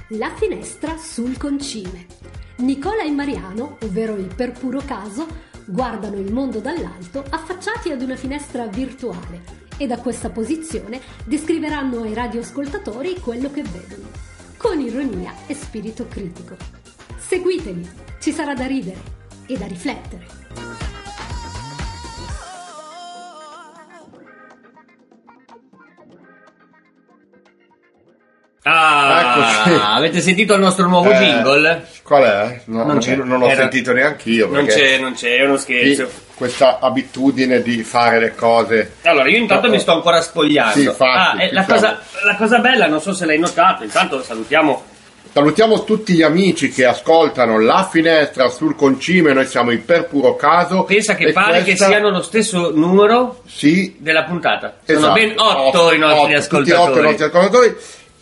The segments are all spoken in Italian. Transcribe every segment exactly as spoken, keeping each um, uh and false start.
La finestra sul concime. Nicola e Mariano, ovvero il per puro caso, guardano il mondo dall'alto affacciati ad una finestra virtuale e da questa posizione descriveranno ai radioascoltatori quello che vedono, con ironia e spirito critico. Seguiteli, ci sarà da ridere e da riflettere. Ah, avete sentito il nostro nuovo eh, jingle? Qual è? No, non, c'è. non l'ho Era... sentito neanche io. Non c'è, non c'è, è uno scherzo. Questa abitudine di fare le cose. Allora, io intanto no, mi sto ancora spogliando. Sì, infatti, ah, eh, la, cosa, la cosa bella, non so se l'hai notato, intanto salutiamo. Salutiamo tutti gli amici che ascoltano La Finestra sul Concime, noi siamo in Per Puro Caso. Pensa che pare questa... che siano lo stesso numero sì. della puntata. Sono esatto. ben otto otto, i nostri otto, ascoltatori. Tutti otto i nostri ascoltatori.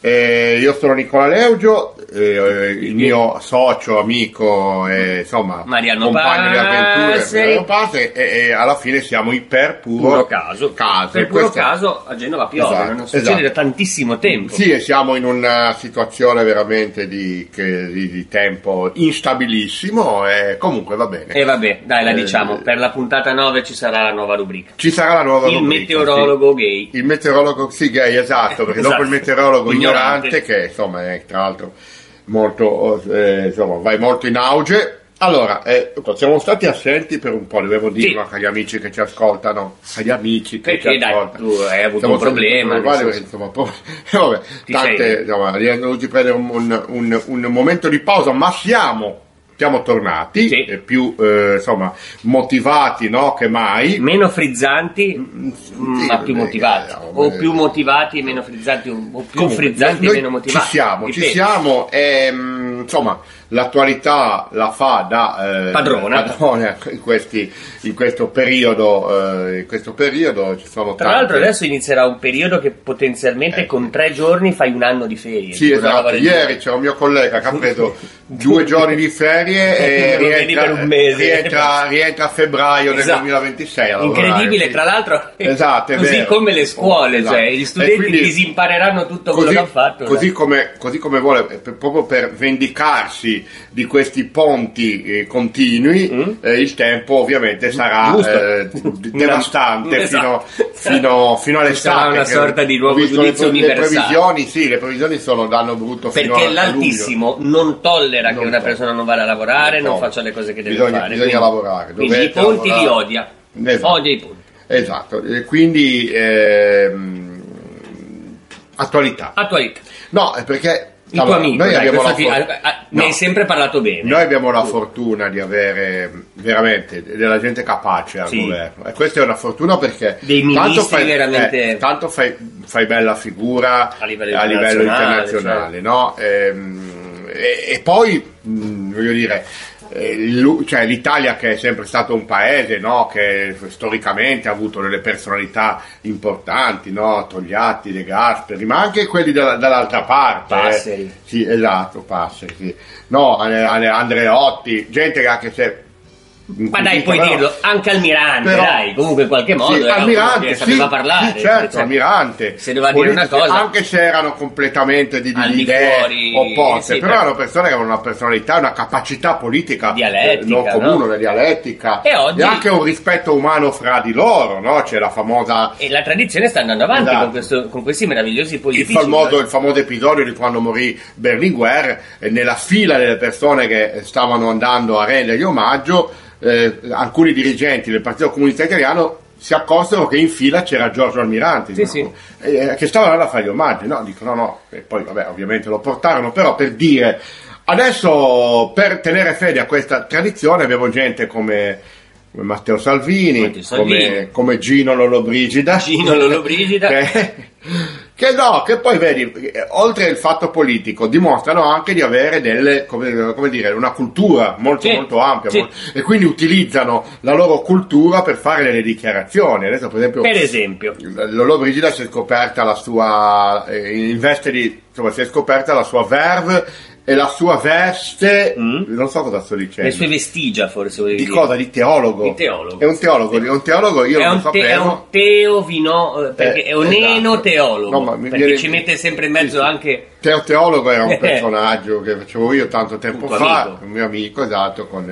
Eh, io sono Nicola Leugio, eh, il mio socio, amico, eh, insomma, Mariano compagno di avventure, Passe, e, e alla fine siamo in Per Puro, puro Caso. caso. Per Puro questo... Caso a Genova piove, esatto, non succede esatto. da tantissimo tempo. Sì, e siamo in una situazione veramente di, che, di, di tempo instabilissimo e comunque va bene. E vabbè, dai, la diciamo, eh, per la puntata nove ci sarà la nuova rubrica. Ci sarà la nuova il rubrica. Il meteorologo sì. gay. Il meteorologo sì, gay, esatto, perché esatto. dopo il meteorologo ignorante, ignorante che insomma è tra l'altro molto eh, insomma vai molto in auge. Allora eh, siamo stati assenti per un po', dovevo dirlo sì. agli amici che ci ascoltano, agli amici che perché ci dai, ascoltano. Tu hai avuto siamo un problema perché, insomma, poi, vabbè, tante insomma, abbiamo dovuto prendere un, un, un, un momento di pausa, ma siamo siamo tornati sì. eh, più eh, insomma motivati no che mai, meno frizzanti mm, sì, ma più motivati eh, o più motivati meno frizzanti o più comunque, frizzanti e meno motivati. Ci siamo, Dipende. ci siamo e mh, insomma l'attualità la fa da eh, padrona, padrona in, questi, in questo periodo eh, in questo periodo ci sono tra tante... l'altro adesso inizierà un periodo che potenzialmente eh. con tre giorni fai un anno di ferie. Sì, esatto, ieri c'era un mio collega che ha preso due giorni di ferie e rientra, per un mese. rientra, rientra a febbraio del esatto. duemilaventisei a incredibile sì. tra l'altro esatto, è così vero. come le scuole esatto. cioè gli studenti quindi, disimpareranno tutto così, quello che hanno fatto così come, così come vuole per, proprio per vendicarsi di questi ponti eh, continui mm. eh, il tempo ovviamente sarà eh, devastante esatto. fino, fino, fino all'estate. Sarà una sorta di nuovo giudizio le, universale. Le previsioni, sì, le previsioni sono danno brutto fino perché a l'altissimo luglio. non tollera non che una to- persona non vada a lavorare, non, non faccia le cose che deve bisogna, fare. Bisogna quindi, lavorare. Quindi i ponti lavorare. li odia. Esatto. Odia i ponti. Esatto, e quindi ehm, attualità. Attualità. No, è perché il tuo amico, noi dai, abbiamo la ti, for- a, a, no. ne hai sempre parlato bene. Noi abbiamo la fortuna di avere veramente della gente capace al sì. governo e questa è una fortuna perché dei tanto fai, veramente eh, tanto fai, fai bella figura a livello a internazionale, livello internazionale cioè. no? E, e, e poi mh, voglio dire cioè l'Italia che è sempre stato un paese no, che storicamente ha avuto delle personalità importanti, no? Togliatti, De Gasperi, ma anche quelli da, dall'altra parte Passeri eh. sì esatto Passeri sì. no Andreotti, gente che anche se ma dai puoi però, dirlo anche Almirante però, dai comunque in qualche modo sì, era Almirante, che sapeva sì, parlare sì, certo cioè, Almirante se doveva dire una cosa anche se erano completamente di, di, di idee fuori, opposte sì, però per... erano persone che avevano una personalità una capacità politica dialettica, eh, non comune no? una dialettica e, oggi... e anche un rispetto umano fra di loro no? C'è la famosa e la tradizione sta andando avanti esatto. con, questo, con questi meravigliosi politici il famoso, il famoso episodio di quando morì Berlinguer eh, nella fila delle persone che stavano andando a rendergli omaggio. Eh, alcuni dirigenti del Partito Comunista Italiano si accorsero che in fila c'era Giorgio Almirante sì, no? sì. eh, che stava là a fare gli omaggi no? Dico no no e poi vabbè ovviamente lo portarono però per dire adesso per tenere fede a questa tradizione abbiamo gente come come Matteo Salvini, Salvini. Come, come Gino Lollobrigida Gino Lollobrigida che, che no, che poi vedi, oltre il fatto politico, dimostrano anche di avere delle, come, come dire, una cultura molto sì, molto ampia sì. molto, e quindi utilizzano la loro cultura per fare delle dichiarazioni. Adesso per esempio, per esempio. Lollobrigida si è scoperta la sua, eh, in veste di, insomma si è scoperta la sua verve e la sua veste, mm. non so cosa sto dicendo. Le sue vestigia, forse volevi di dire. cosa? Di teologo. Di teologo. È un teologo, è un teologo io è non un sapevo. Te, è un teovino, perché eh, è un esatto. eno teologo, no, ma mi perché viene... ci mette sempre in mezzo sì, sì. anche... Teo Teologo era un personaggio che facevo io tanto tempo un fa, amico. un mio amico, esatto, con...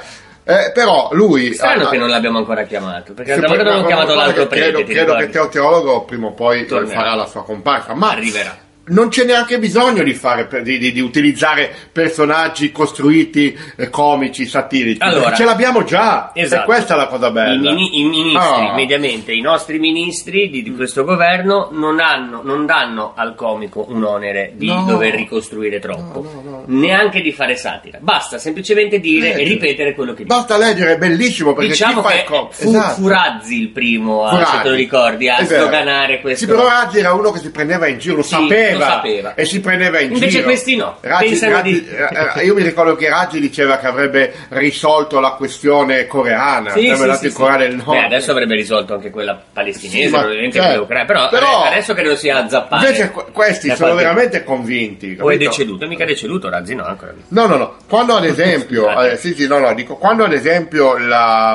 Eh, però lui... Strano ah, che non l'abbiamo ancora chiamato, perché se l'altra volta poi- abbiamo chiamato l'altro prete, credo, ti credo che ricordi? Teo Teologo prima o poi Tornerà. farà la sua comparsa, ma Arriverà. non c'è neanche bisogno di fare per- di, di- di utilizzare personaggi costruiti eh, comici, satirici, Allora, perché ce l'abbiamo già, esatto. e questa è la cosa bella. I, mini- i ministri, Ah. mediamente, i nostri ministri di, di questo governo non, hanno, non danno al comico un onere di No. dover ricostruire troppo, No, no, no. neanche di fare satira, basta semplicemente dire Leggere. e ripetere quello che dice. Basta leggere, è bellissimo, perché Diciamo chi fa che il com- fu, esatto. fu Razzi il primo, a, Furazzi. se te lo ricordi, a È vero. sdoganare questo. Sì, però Razzi era uno che si prendeva in giro, lo Sì, sapeva, lo sapeva. e si prendeva in Invece giro. questi no, Razzi, pensano Razzi- di- eh, eh, io mi ricordo che Razzi diceva che avrebbe risolto la questione coreana, Sì, avrebbe sì, dato sì, in sì. Corea del Nord. Beh, adesso avrebbe risolto anche quella palestinese, Sì, ma- probabilmente certo. quella ucraina, però, Però- adesso credo sia a zappare. Invece que- questi Da sono qualche- veramente convinti. O è capito? deceduto, è mica deceduto, Razzi no, ancora lì. No, no, no. Quando ad esempio, Scusate. eh, sì, sì, no, no, dico, quando ad esempio la.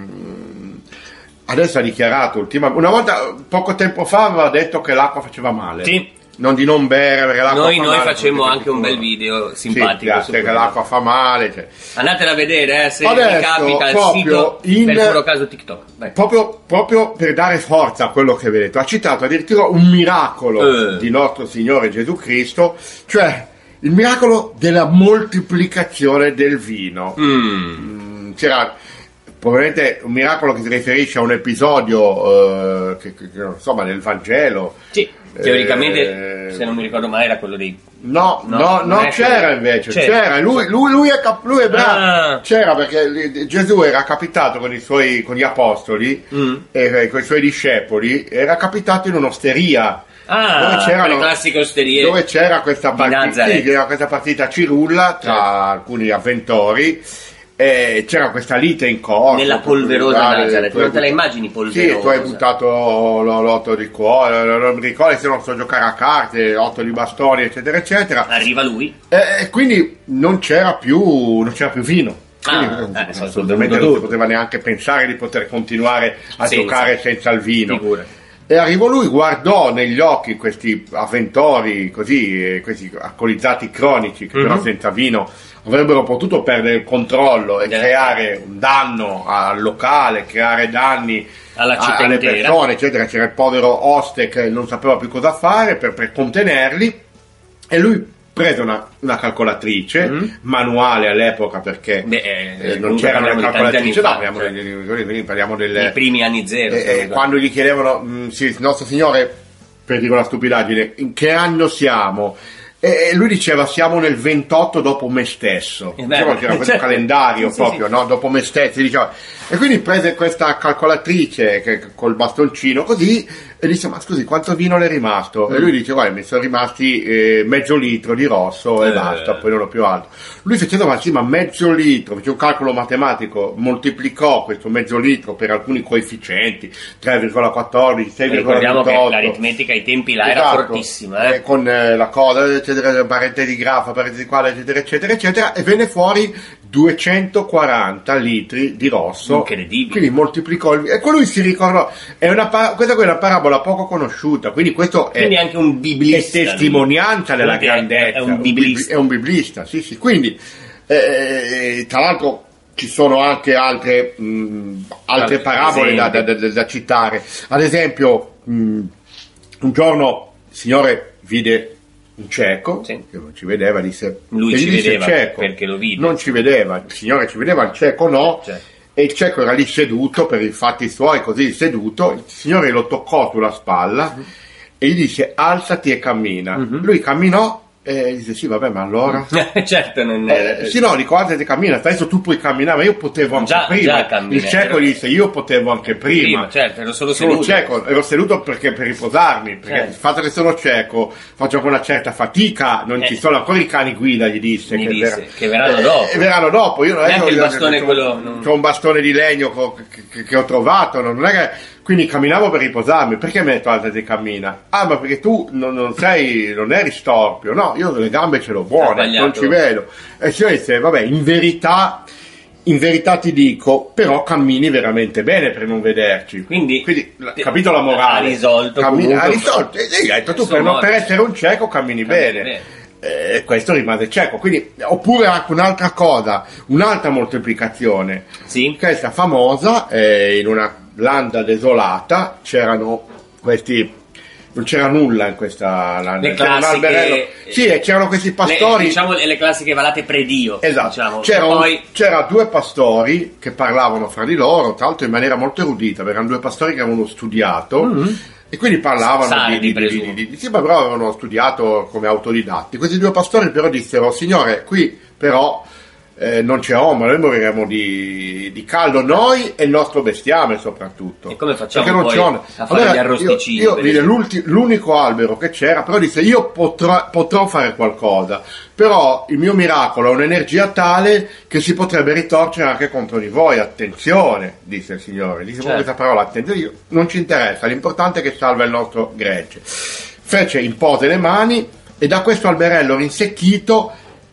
mh, adesso ha dichiarato, ultima, una volta, poco tempo fa, aveva detto che l'acqua faceva male. Sì. Non di non bere perché l'acqua Noi, fa noi male. facemmo potete anche un bel sicuro. video Sì, simpatico su che quello. l'acqua fa male. Cioè. Andatela a vedere, eh, se Adesso, vi capita il proprio sito in- per puro caso TikTok. Vai. Proprio, proprio per dare forza a quello che vedete, ha citato addirittura un miracolo Eh. di nostro Signore Gesù Cristo, cioè il miracolo della moltiplicazione del vino. Mm. Mm, C'era probabilmente un miracolo che si riferisce a un episodio eh, che, che- che, insomma nel Vangelo. Sì, teoricamente, Eh, se non mi ricordo male, era quello dei... No, No, no, non no, è c'era quello. invece, C'era. c'era, lui, lui, lui è, cap- lui è bravo, Ah. c'era perché li- Gesù era capitato con i suoi, con gli apostoli, Mm. e, e con i suoi discepoli, era capitato in un'osteria. Ah, dove c'erano- le classiche osterie Dove c'era questa di partita, Nazareth. sì, c'era questa partita cirulla tra Certo. alcuni avventori, e c'era questa lite in corso. Nella polverosa Nazareth. Tu hai Non te la but- immagini polverosa? Sì, tu hai buttato lo- l'otto di cuore, non mi ricordo se non so giocare a carte, otto di bastoni, eccetera, eccetera. Arriva lui. E e quindi non c'era più, non c'era più vino. Quindi, Ah, eh, eh, sono assolutamente bevuto non si tutto. poteva neanche pensare di poter continuare a Senza. giocare senza il vino. Figurati. E arrivò lui, guardò negli occhi questi avventori così, eh, questi alcolizzati cronici che però Mhm. senza vino avrebbero potuto perdere il controllo e Eh. creare un danno al locale, creare danni Alla città a- alle intera. persone, eccetera. C'era il povero oste che non sapeva più cosa fare per, per contenerli, e lui prese una, una calcolatrice Mm. manuale all'epoca, perché Beh, eh, eh, non comunque c'erano le parliamo di tanti calcolatrici, no, anni fa, parliamo, cioè. degli- degli- parliamo del, Nei primi anni zero. eh, se non eh, ricordo. quando gli chiedevano, mh, sì, il nostro Signore, per dire una stupidaggine, in che anno siamo? E e lui diceva siamo nel ventotto dopo me stesso. Eh beh, Diceva, c'era questo certo. calendario Sì, sì, proprio, sì. no? Dopo me stesso, diceva. E quindi prese questa calcolatrice che, col bastoncino così e disse ma scusi quanto vino le è rimasto? Mm. E lui dice guarda mi sono rimasti eh, mezzo litro di rosso e Eh. basta, poi non ho più altro. Lui fece ma sì ma mezzo litro, fece un calcolo matematico, moltiplicò questo mezzo litro per alcuni coefficienti, tre virgola quattordici, sei virgola Ricordiamo che ventotto. l'aritmetica ai tempi là era Esatto. fortissima. Eh? Eh, con eh, la cosa, eccetera, parentesi di grafa, parentesi di quale, eccetera, eccetera, eccetera, e venne fuori duecentoquaranta litri di rosso. Incredibile. Quindi moltiplicò il, e lui si ricordò. È una, pa- questa qui è una parabola poco conosciuta, quindi questo è, Quindi anche un è biblista. testimonianza della Comunque è- grandezza. È un biblista. È un biblista, sì, sì. Quindi, eh, tra l'altro, ci sono anche altre, mh, altre Altri parabole da, da- da- da citare. Ad esempio, mh, un giorno il Signore vide un cieco, Sì. che non ci vedeva, disse, Lui e gli ci disse vedeva, cieco, perché lo vide. non ci vedeva, il Signore ci vedeva, il cieco no, Certo. e il cieco era lì seduto per i fatti suoi, così seduto, il Signore lo toccò sulla spalla Mhm. e gli disse alzati e cammina. Lui camminò e disse sì vabbè ma allora... certo, non Eh, è... sì, no, dico alzati e cammina, adesso tu puoi camminare, ma io potevo anche Già- prima. già cammina, il cieco ero- gli disse io potevo anche prima. Prima, certo, ero solo Sono seduto. cieco, ero seduto perché per riposarmi, perché Certo. il fatto che sono cieco faccio con una certa fatica, non Eh. ci sono ancora i cani guida, gli disse. Gli che, disse, che verranno dopo. eh, verranno dopo, io non è Neanche che il ho- bastone c'ho- quello- non- c'ho un bastone di legno co- che, che- che ho trovato, non è che quindi camminavo per riposarmi. Perché mi hai detto alzati e cammina? Ah, ma perché tu non, non sei, non eri storpio. No, io le gambe ce l'ho buone, non ci vedo. E il signore dice, vabbè, in verità, in verità ti dico, però cammini veramente bene per non vederci. Quindi, quindi capito la morale? Ha risolto. Cammini, ha risolto. E gli hai detto, tu per, non, per essere un cieco cammini, cammini bene. bene. E questo rimase cieco. Quindi, oppure anche un'altra cosa, un'altra moltiplicazione. Sì. Questa famosa, eh, in una landa desolata, c'erano questi, non c'era nulla in questa landa, le c'era classiche, un alberello, sì, c'erano questi pastori, le, diciamo le classiche valate predio, esatto, diciamo. c'era, poi... un, c'era due pastori che parlavano fra di loro, tra l'altro in maniera molto erudita, perché erano due pastori che avevano studiato, mm-hmm. e quindi parlavano Sardi, di, di, di, di, di sì, ma però avevano studiato come autodidatti. Questi due pastori però dissero, signore, qui però Eh, non c'è uomo, noi moriremo di, di caldo, noi e il nostro bestiame soprattutto. E come facciamo non poi c'è a fare allora, gli arrosticini? Io, io vide l'unico albero che c'era, però disse io potrò, potrò fare qualcosa, però il mio miracolo ha un'energia tale che si potrebbe ritorcere anche contro di voi, attenzione, disse il Signore. Disse certo. Questa parola, attenzione, io, non ci interessa, l'importante è che salva il nostro gregge. Fece, impose le mani e da questo alberello rinsecchito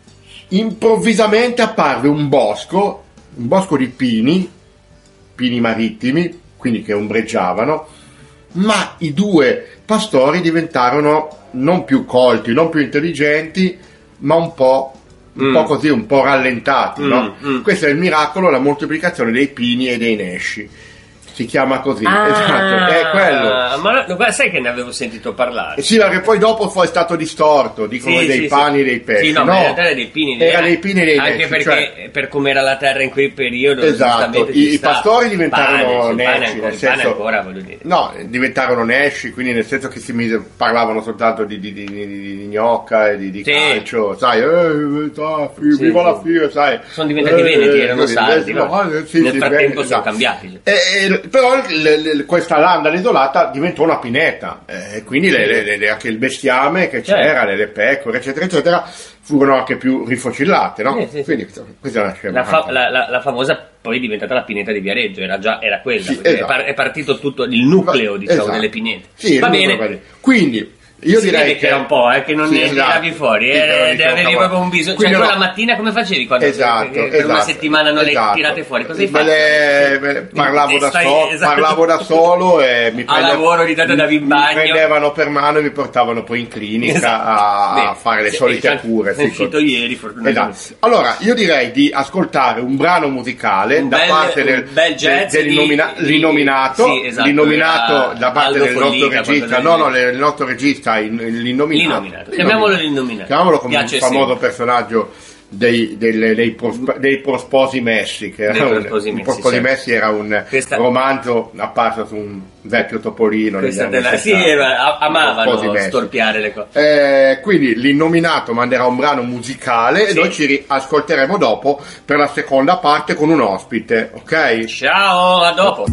improvvisamente apparve un bosco, un bosco di pini, pini marittimi, quindi che ombreggiavano, ma i due pastori diventarono non più colti, non più intelligenti, ma un po', un mm. po' così, un po' rallentati, mm, no? Mm. Questo è il miracolo, la moltiplicazione dei pini e dei nesci. Si chiama così, ah, esatto, è quello. Ma no, sai che ne avevo sentito parlare? Sì, perché poi dopo fu stato distorto, dicono sì, dei sì, pani e sì. dei pesci. Sì, no, no, in realtà era dei pini. Era dei pini e dei Anche nesci, perché cioè, per come era la terra in quel periodo, esatto, i, i pastori diventarono pane, nesci, pane, nel senso, ancora, voglio dire. No, diventarono nesci, quindi nel senso che si mise, parlavano soltanto di, di, di, di, di gnocca e di, di sì. calcio, sai, eh, ah, fi, sì, viva sì. la figa, sai. Sono diventati eh, veneti, erano sardi, no, no? sì, nel sì, frattempo beh, sono esatto. cambiati. E, e, però le, le, questa landa desolata diventò una pineta, eh, quindi le, le, le, anche il bestiame che c'era, certo. le, le pecore, eccetera, eccetera, furono anche più rifocillate, no? Sì, sì, quindi sì. questa è una scema. La, fa, la, la, la famosa poi è diventata la pineta di Viareggio, era già era quella, sì, esatto. è, par, è partito tutto il nucleo, diciamo, esatto. delle pinete. Sì, va bene. Quindi io si direi vede che era un po', eh, che non sì, ne tiravi esatto. fuori, sì, eh, ne avevi proprio un bisogno. Cioè, tu no. la mattina come facevi quando esatto, per, per esatto, una settimana non esatto. le tirate fuori? Cosa hai fatto? Le, me le, parlavo, da stai, so, esatto. parlavo da solo e mi, a lavoro di tanto davi in bagno. mi prendevano per mano e mi portavano poi in clinica esatto. a, Beh, a fare le sì, solite sì, cure. È uscito sì, ieri, fortunatamente. Esatto. Allora, io direi di ascoltare un brano musicale un da bel, parte del, bel jazz del, dell'innomina- di, l'innominato, sì, esatto, l'innominato da parte Aldo del Follica, nostro regista, no, no, il nostro regista, l'innominato. L'innominato. Chiamiamolo l'innominato. Chiamiamolo come Piace un famoso sempre. personaggio dei, dei, dei, prosp- dei prosposi messi, che era un, prosposi messi, un prosposi certo. messi era un Questa... romanzo apparso su un vecchio topolino. Della... Sì, era, amavano storpiare le cose. Eh, quindi l'innominato manderà un brano musicale sì. e noi ci ri- ascolteremo dopo per la seconda parte con un ospite, ok? Ciao, a dopo.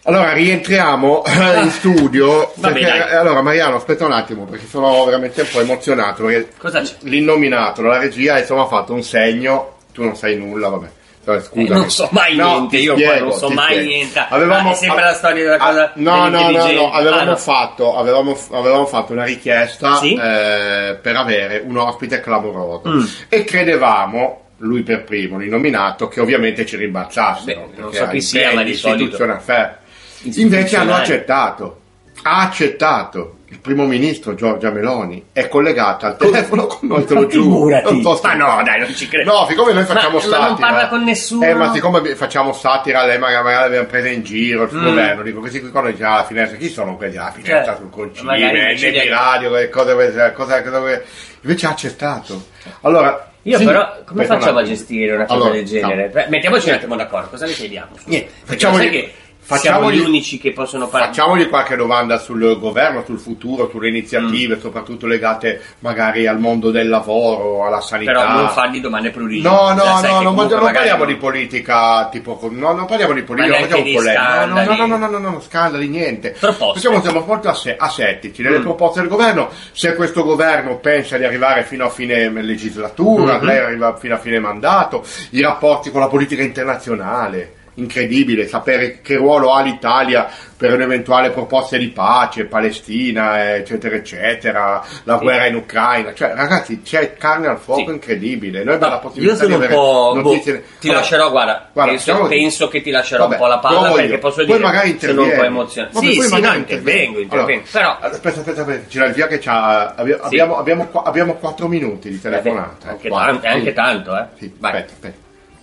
Allora rientriamo in studio. Vabbè, perché, dai. allora Mariano, aspetta un attimo perché sono veramente un po' emozionato perché Cosa c'è? l'innominato, la regia insomma ha fatto un segno, tu non sai nulla, vabbè. Scusa, Eh, non so mai no, niente, ti io spiego, qua non so ti mai spiego. niente. Avevamo, Ah, è sempre la storia della cosa ah, no, no, no, dell'intelligente. no, avevamo Ah, no. fatto, avevamo, avevamo fatto una richiesta Sì? eh, per avere un ospite clamoroso Mm. e credevamo, lui per primo, l'innominato, che ovviamente ci rimbalzassero. Beh, non perché so ha chi sia, impegni ma di solito- istituzionali, fair. Invece Istituzionali. hanno accettato, ha accettato. Il primo ministro Giorgia Meloni è collegata al telefono con noi, te lo Ma giuro. figurati. Non sto Ma scherzando. no, dai, non ci credo. No, siccome noi facciamo Ma- ma satira. non parla con nessuno? Eh, ma siccome facciamo satira, lei magari, magari l'abbiamo presa in giro, il suo Mm. governo, dico, questi qui quando dice alla finestra, chi sono quelli alla finestra Cioè, sul concime, magari nei invece di- radio, cose, cose, cose, cose, invece ha accettato. Allora, Io sì, però come aspetta un facciamo a attimo. gestire una cosa Allora, del genere? no. Beh, mettiamoci un attimo d'accordo, cosa ne chiediamo? Niente, Perché facciamogli- sai che siamo facciamogli- gli unici che possono parlare. Facciamogli qualche domanda sul governo, sul futuro, sulle iniziative, Mm. soprattutto legate magari al mondo del lavoro, alla sanità. Però non fargli domande prurigine. No, no, Già sai no, che non, comunque non magari parliamo non- di politica, tipo, con- no, non parliamo di politica, Ma non neanche facciamo di polemica. No, no, scandali. no, no, no, no, no, scandali, niente. Proposte. Facciamo, siamo molto asse- asettici nelle Mm. proposte del governo. Se questo governo pensa di arrivare fino a fine legislatura, Mhm. lei arriva fino a fine mandato, i rapporti con la politica internazionale. Incredibile sapere che ruolo ha l'Italia per un'eventuale proposta di pace, Palestina, eccetera, eccetera, la Sì. guerra in Ucraina. Cioè, ragazzi, c'è carne al fuoco Sì. incredibile. Noi abbiamo la Io possibilità sono di un avere po'. boh, notizie. ti Allora, lascerò, guarda. guarda, penso, facciamo- penso che ti lascerò Vabbè, un po' la palla provo perché io. posso Poi dire magari sono un po' intervieni. emozionato. Vabbè, Sì, poi sì, magari no, intervengo, intervengo. Allora, Però aspetta, aspetta, aspetta, c'è la via che c'ha. abbi- Abbiamo, abbiamo, qua- abbiamo quattro minuti di telefonata. anche, Quattro, tanto, anche sì. tanto, eh. Sì, Vai. aspetta, aspetta.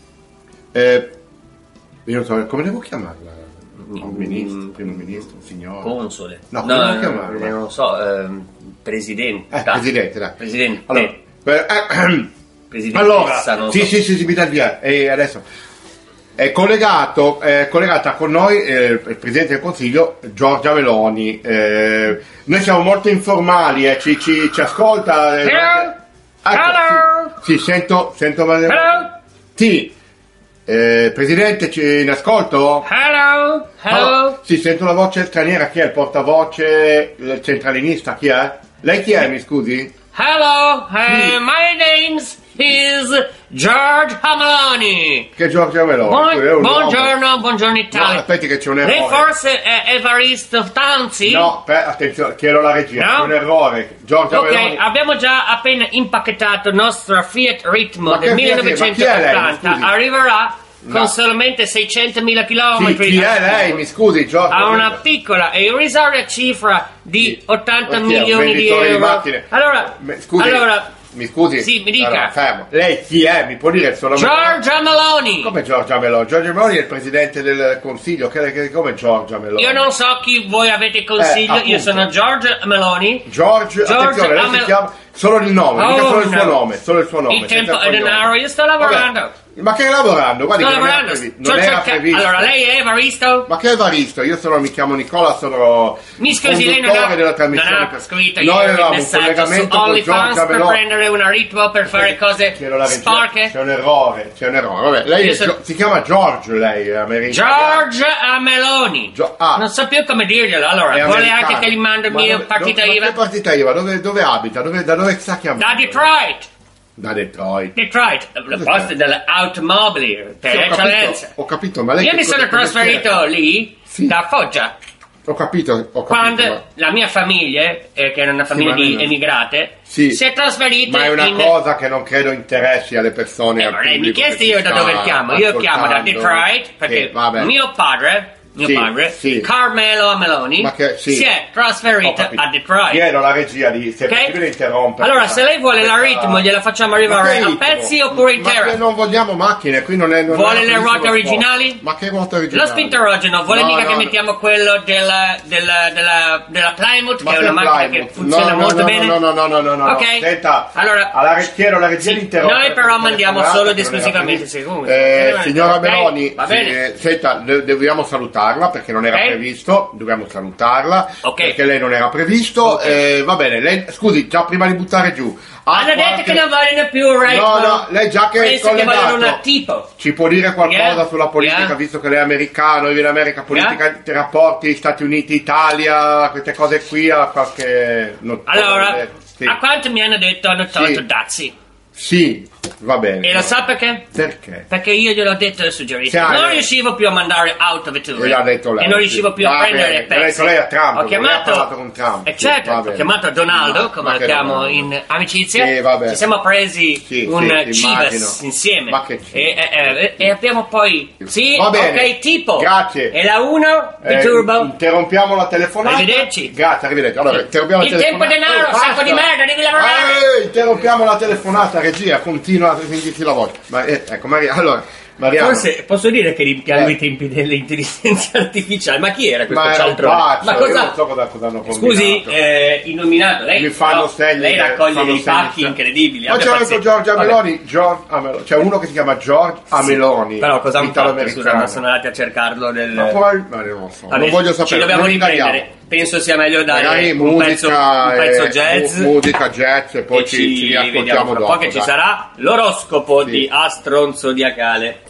Eh, io non so, come devo chiamarla? Un ministro, un primo ministro, un signore? Console. No, no, come devo no, chiamarla? non lo so, ehm, presidente. Eh, presidente, dai. Presidente. Allora, eh, eh, eh, presidentessa, allora non sì, so. sì, sì, sì, mi dà il via. E adesso è collegato, è collegata con noi eh, il Presidente del Consiglio Giorgia Meloni. Eh, noi siamo molto informali, eh, ci, ci, ci ascolta. eh, Hello? ecco, Hello? Sì, sì, sento, sento. Hello? Sì. Eh, Presidente, ci in ascolto? Hello? Hello? Allora, sì, sento la voce straniera. Chi è il portavoce il centralinista? Chi è? Lei chi è, mi scusi? Hello? Uh, Sì. my name is George Meloni. Che è Giorgia Meloni? Buon- È un uomo. buongiorno, buongiorno No, Italia. aspetti che c'è un Lei errore. forse è Evaristo Tanzi? No, per- attenzione, chiedo la regia, No? c'è un errore. Giorgia Ok, Meloni. abbiamo già appena impacchettato il nostro Fiat Ritmo Ma del che Fiat- ma chi è lei, millenovecentottanta. scusi? Arriverà No. con solamente seicentomila Sì, chilometri. chi è lei? Mi scusi, Giorgia. A una piccola e irrisoria cifra di Sì. ottanta Ma chi è, un milioni di venditore di euro. macchine? Allora, Me- scusi, allora, mi scusi. Sì, mi dica. Allora, fermo. Lei chi è? Mi può dire il suo nome? Giorgia Meloni. Come Giorgia Meloni? Giorgia Meloni è il presidente del Consiglio. Che, che, come Giorgia Meloni? Io non so chi voi avete consiglio, Eh, io appunto. sono Giorgia Meloni. George, George attenzione, lei Amel- si chiama solo il nome, Oh, dica solo il suo no. nome, solo il suo nome. Il tempo senza è cognome. denaro, io sto lavorando. Vabbè, ma che lavorando? Guardi Sto che non era lavorando. previsto. sto Non era cerca- previsto. Allora, lei è Evaristo? Ma che Evaristo? Io sono, mi chiamo Nicola, sono Mi scusi, lei non conduttore ha, della non trasmissione. ha scritto Noi ieri un avevamo un messaggio su collegamento con OnlyFans Giorgia per Meloni. prendere un ritmo per fare cose Chiedo la regia. sporche? C'è un errore, c'è un errore. Vabbè, lei Io è sono- Gio- si chiama George, lei è americano. Giorgia Meloni. Gio- ah. Non so più come dirglielo. Allora, È vuole americano. anche che gli mando il Ma mio dove- partita dove- I V ma A? che partita I V A? Dove, dove abita? Dove, da dove sta chiamando? Da Detroit. Da Detroit. Detroit, le Cos'è? poste delle automobili per Sì, ho eccellenza. capito, ho capito, ma lei Io che mi cosa- sono che mestiere trasferito fa? lì Sì. da Foggia. Ho capito, ho capito. Quando ma- la mia famiglia, eh, che era una famiglia ma lei di non- emigrate, Sì. si è trasferita Ma è una in... cosa che non credo interessi alle persone. Eh, al ma lei mi pubblico chieste che io ci da sta dove chiamo? Io chiamo da ascoltando. Detroit perché Sì, vabbè. mio padre, mio Sì, padre, sì. Carmelo Meloni, Ma che- sì. si è Ho trasferito capito. a Detroit. Chiedo la regia di se è Ok? possibile interrompere. Allora, se lei vuole la ritmo, gliela facciamo arrivare a pezzi oppure Ma intera. che non vogliamo macchine, qui non è. Non Vuole è le previsto ruote lo sport. originali? Ma che ruote originali? Lo spinterogeno, vuole No, mica no, che no. mettiamo quello della, della, della, della Plymouth, Ma che è che una macchina Plymouth? che funziona no, no, molto no, bene? No, no, no, no, no, no. Ok. Senta, Allora, alla re- chiedo la regia sì, di interrompere. noi però perché mandiamo telefonata solo che ed non era esclusivamente previsto. secondi. Eh, Ok? signora Ok? Meloni, Va bene. eh, senta, de- dobbiamo salutare. salutarla perché non era okay. previsto, dobbiamo salutarla okay. perché lei non era previsto. Okay. Eh, va bene, lei, scusi, già prima di buttare giù. Hanno qualche... detto che non vogliono più right. No, no, lei già che è collegato, che vogliono una tipo. Ci può dire qualcosa yeah. sulla politica, yeah. visto che lei è americano, vive in America, politica, yeah. rapporti Stati Uniti, Italia, queste cose qui, ha qualche... Allora, sì. a quanto mi hanno detto hanno tolto sì. Dazi. Sì, va bene. E lo sa perché? Perché? Perché io gliel'ho detto e suggerito. Sì, non riuscivo più a mandare autovetture. Ha detto lei, e non riuscivo sì. più a va prendere bene. le pezzi. Ha detto lei a Trump. Ho chiamato. Ha con Trump. E certo, sì, ho chiamato Donaldo, ma, come ma lo chiamo Donaldo. in amicizia. Sì, vabbè. Ci siamo presi sì, un sì, Chivas insieme. Ma che e, e, e abbiamo poi. Sì, va bene. ok, tipo. Grazie. E la uno di eh, turbo. Interrompiamo la telefonata. Arrivederci. Grazie, arrivederci. Allora, interrompiamo Il la telefonata. tempo denaro, oh, sacco di merda, devi lavorare. Eh, interrompiamo la telefonata, regia, continua a sentirsi la voce. Ma, eh, ecco, Maria, allora, Mariano. Forse posso dire che rimpiango eh. i tempi dell'intelligenza artificiale, ma chi era questo ma cialtrone? Pazzo, ma cosa? Non so cosa, cosa hanno combinato. Scusi, eh, illuminato, lei, mi fanno no, segni, lei raccoglie fanno dei pacchi segni. incredibili. Ma c'è detto Giorgia Meloni, George Ameloni, c'è uno che si chiama George Ameloni. Sì, però cosa hanno fatto? Scusa, sono andati a cercarlo nel... Ma poi, ma non lo so, allora, non voglio sapere. Ci dobbiamo riprendere. Penso sia meglio dare un, musica, pezzo, un pezzo jazz, mu- musica jazz e poi e ci, ci, ci riascoltiamo dopo. Poi che dai. ci sarà l'oroscopo sì. di Astron Zodiacale.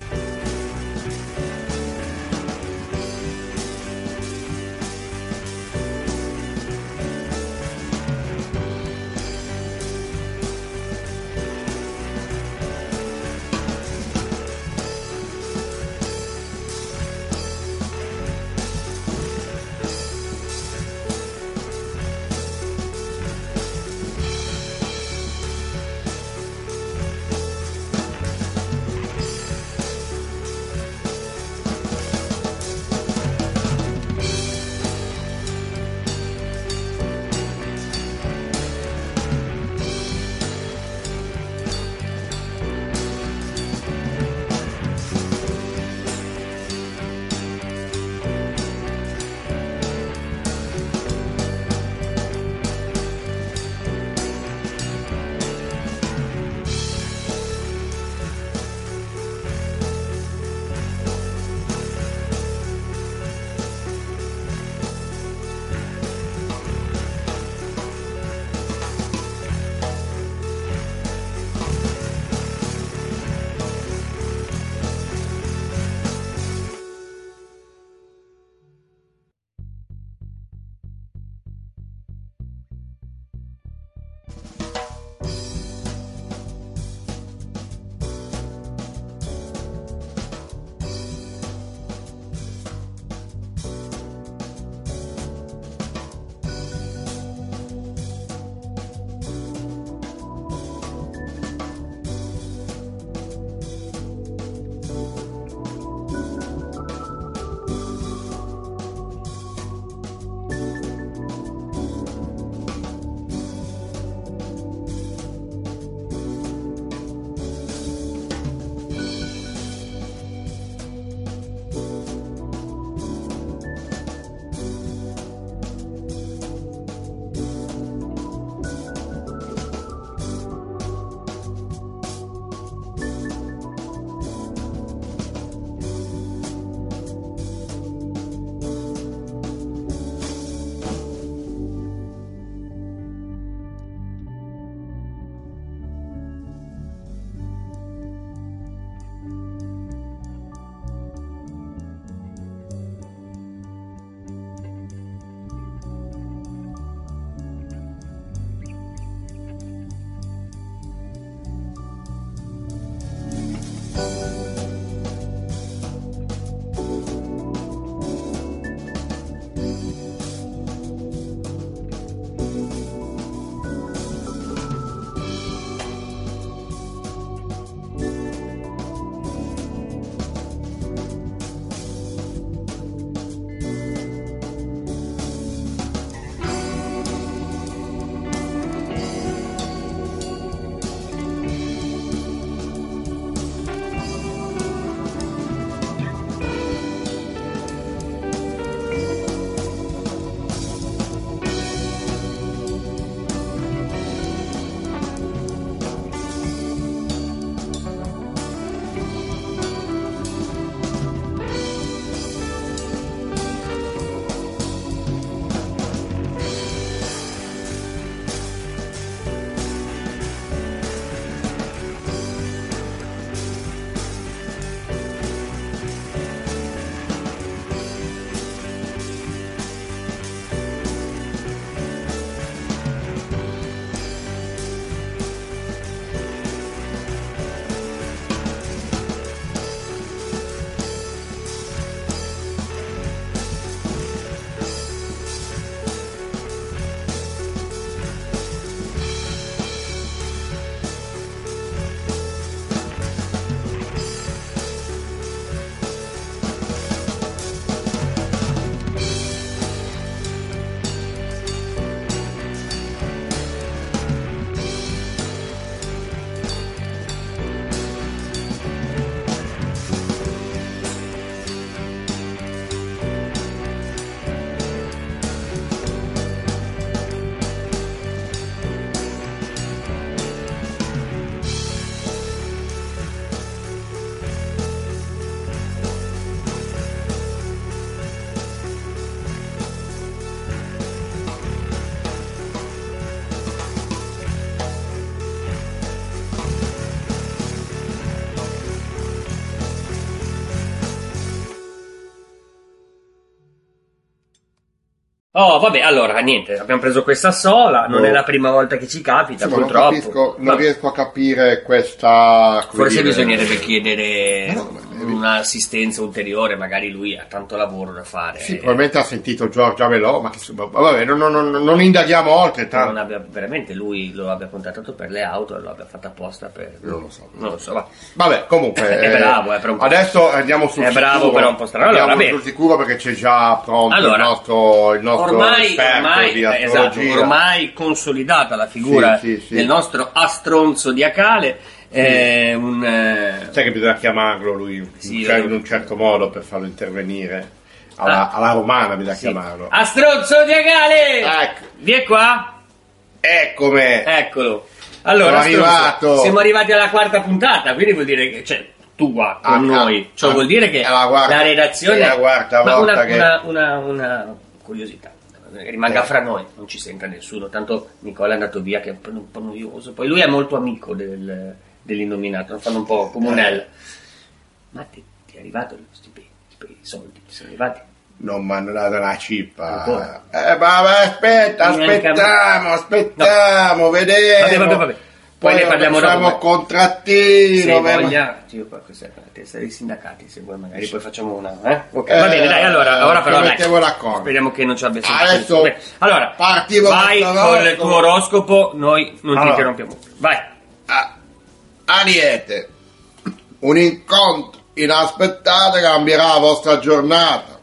Oh, vabbè, allora, niente, abbiamo preso questa sola, non no. è la prima volta che ci capita, sì, purtroppo. Non, capisco, non riesco a capire questa... Forse dire, bisognerebbe chiedere no, un'assistenza ulteriore, magari lui ha tanto lavoro da fare. Sì, probabilmente ha sentito Giorgia Melò, ma che, vabbè, non, non, non, non indaghiamo oltre. Tanto. Non abbia, veramente lui lo abbia contattato per le auto e lo abbia fatta apposta per... Non lo so. Non lo so, va. Vabbè, comunque... è bravo, è per un po'. Adesso andiamo sul è sicuro. È bravo, però un po' strano. Andiamo allora, sul sicuro perché c'è già pronto allora, il nostro, il nostro ormai, esperto ormai, di esatto, ormai consolidata la figura sì, sì, sì. del nostro astronzo diacale. Sì. Eh, un, eh... Sai che bisogna chiamarlo lui sì, cioè, lo... in un certo modo per farlo intervenire alla, ah. alla romana bisogna sì. chiamarlo. Astronzo diacale! Ecco. Vieni qua! Eccomi! Eccolo! Allora, Sono arrivato. Siamo arrivati alla quarta puntata, quindi vuol dire che... Cioè, tu qua con ah, noi, cioè ah, vuol dire che la, quarta, la redazione... È la quarta ma volta una, che... una, una, una curiosità. Rimanga eh. fra noi, non ci senta nessuno, tanto Nicola è andato via che è un po' noioso, poi lui è molto amico del, dell'innominato, lo fanno un po' comunella. Ma ti, ti è arrivato lo stipendio, i soldi, ti sono arrivati? Non mi hanno dato la cippa. Eh, ma, ma aspetta, aspettiamo, aspettiamo, no. vediamo. Vabbè, vabbè, vabbè. Poi, poi ne parliamo dopo. Facciamo contrattino. Se voglia, io qua questa è la testa dei sindacati, se vuoi magari poi facciamo una, eh? Ok, eh, va bene, dai, allora, ora però dai. Speriamo che non ci abbia sentito. Adesso bene. Allora, partiamo vai con il tuo oroscopo, noi non allora. ti interrompiamo più. Vai. Ah, Ariete, un incontro inaspettato cambierà la vostra giornata.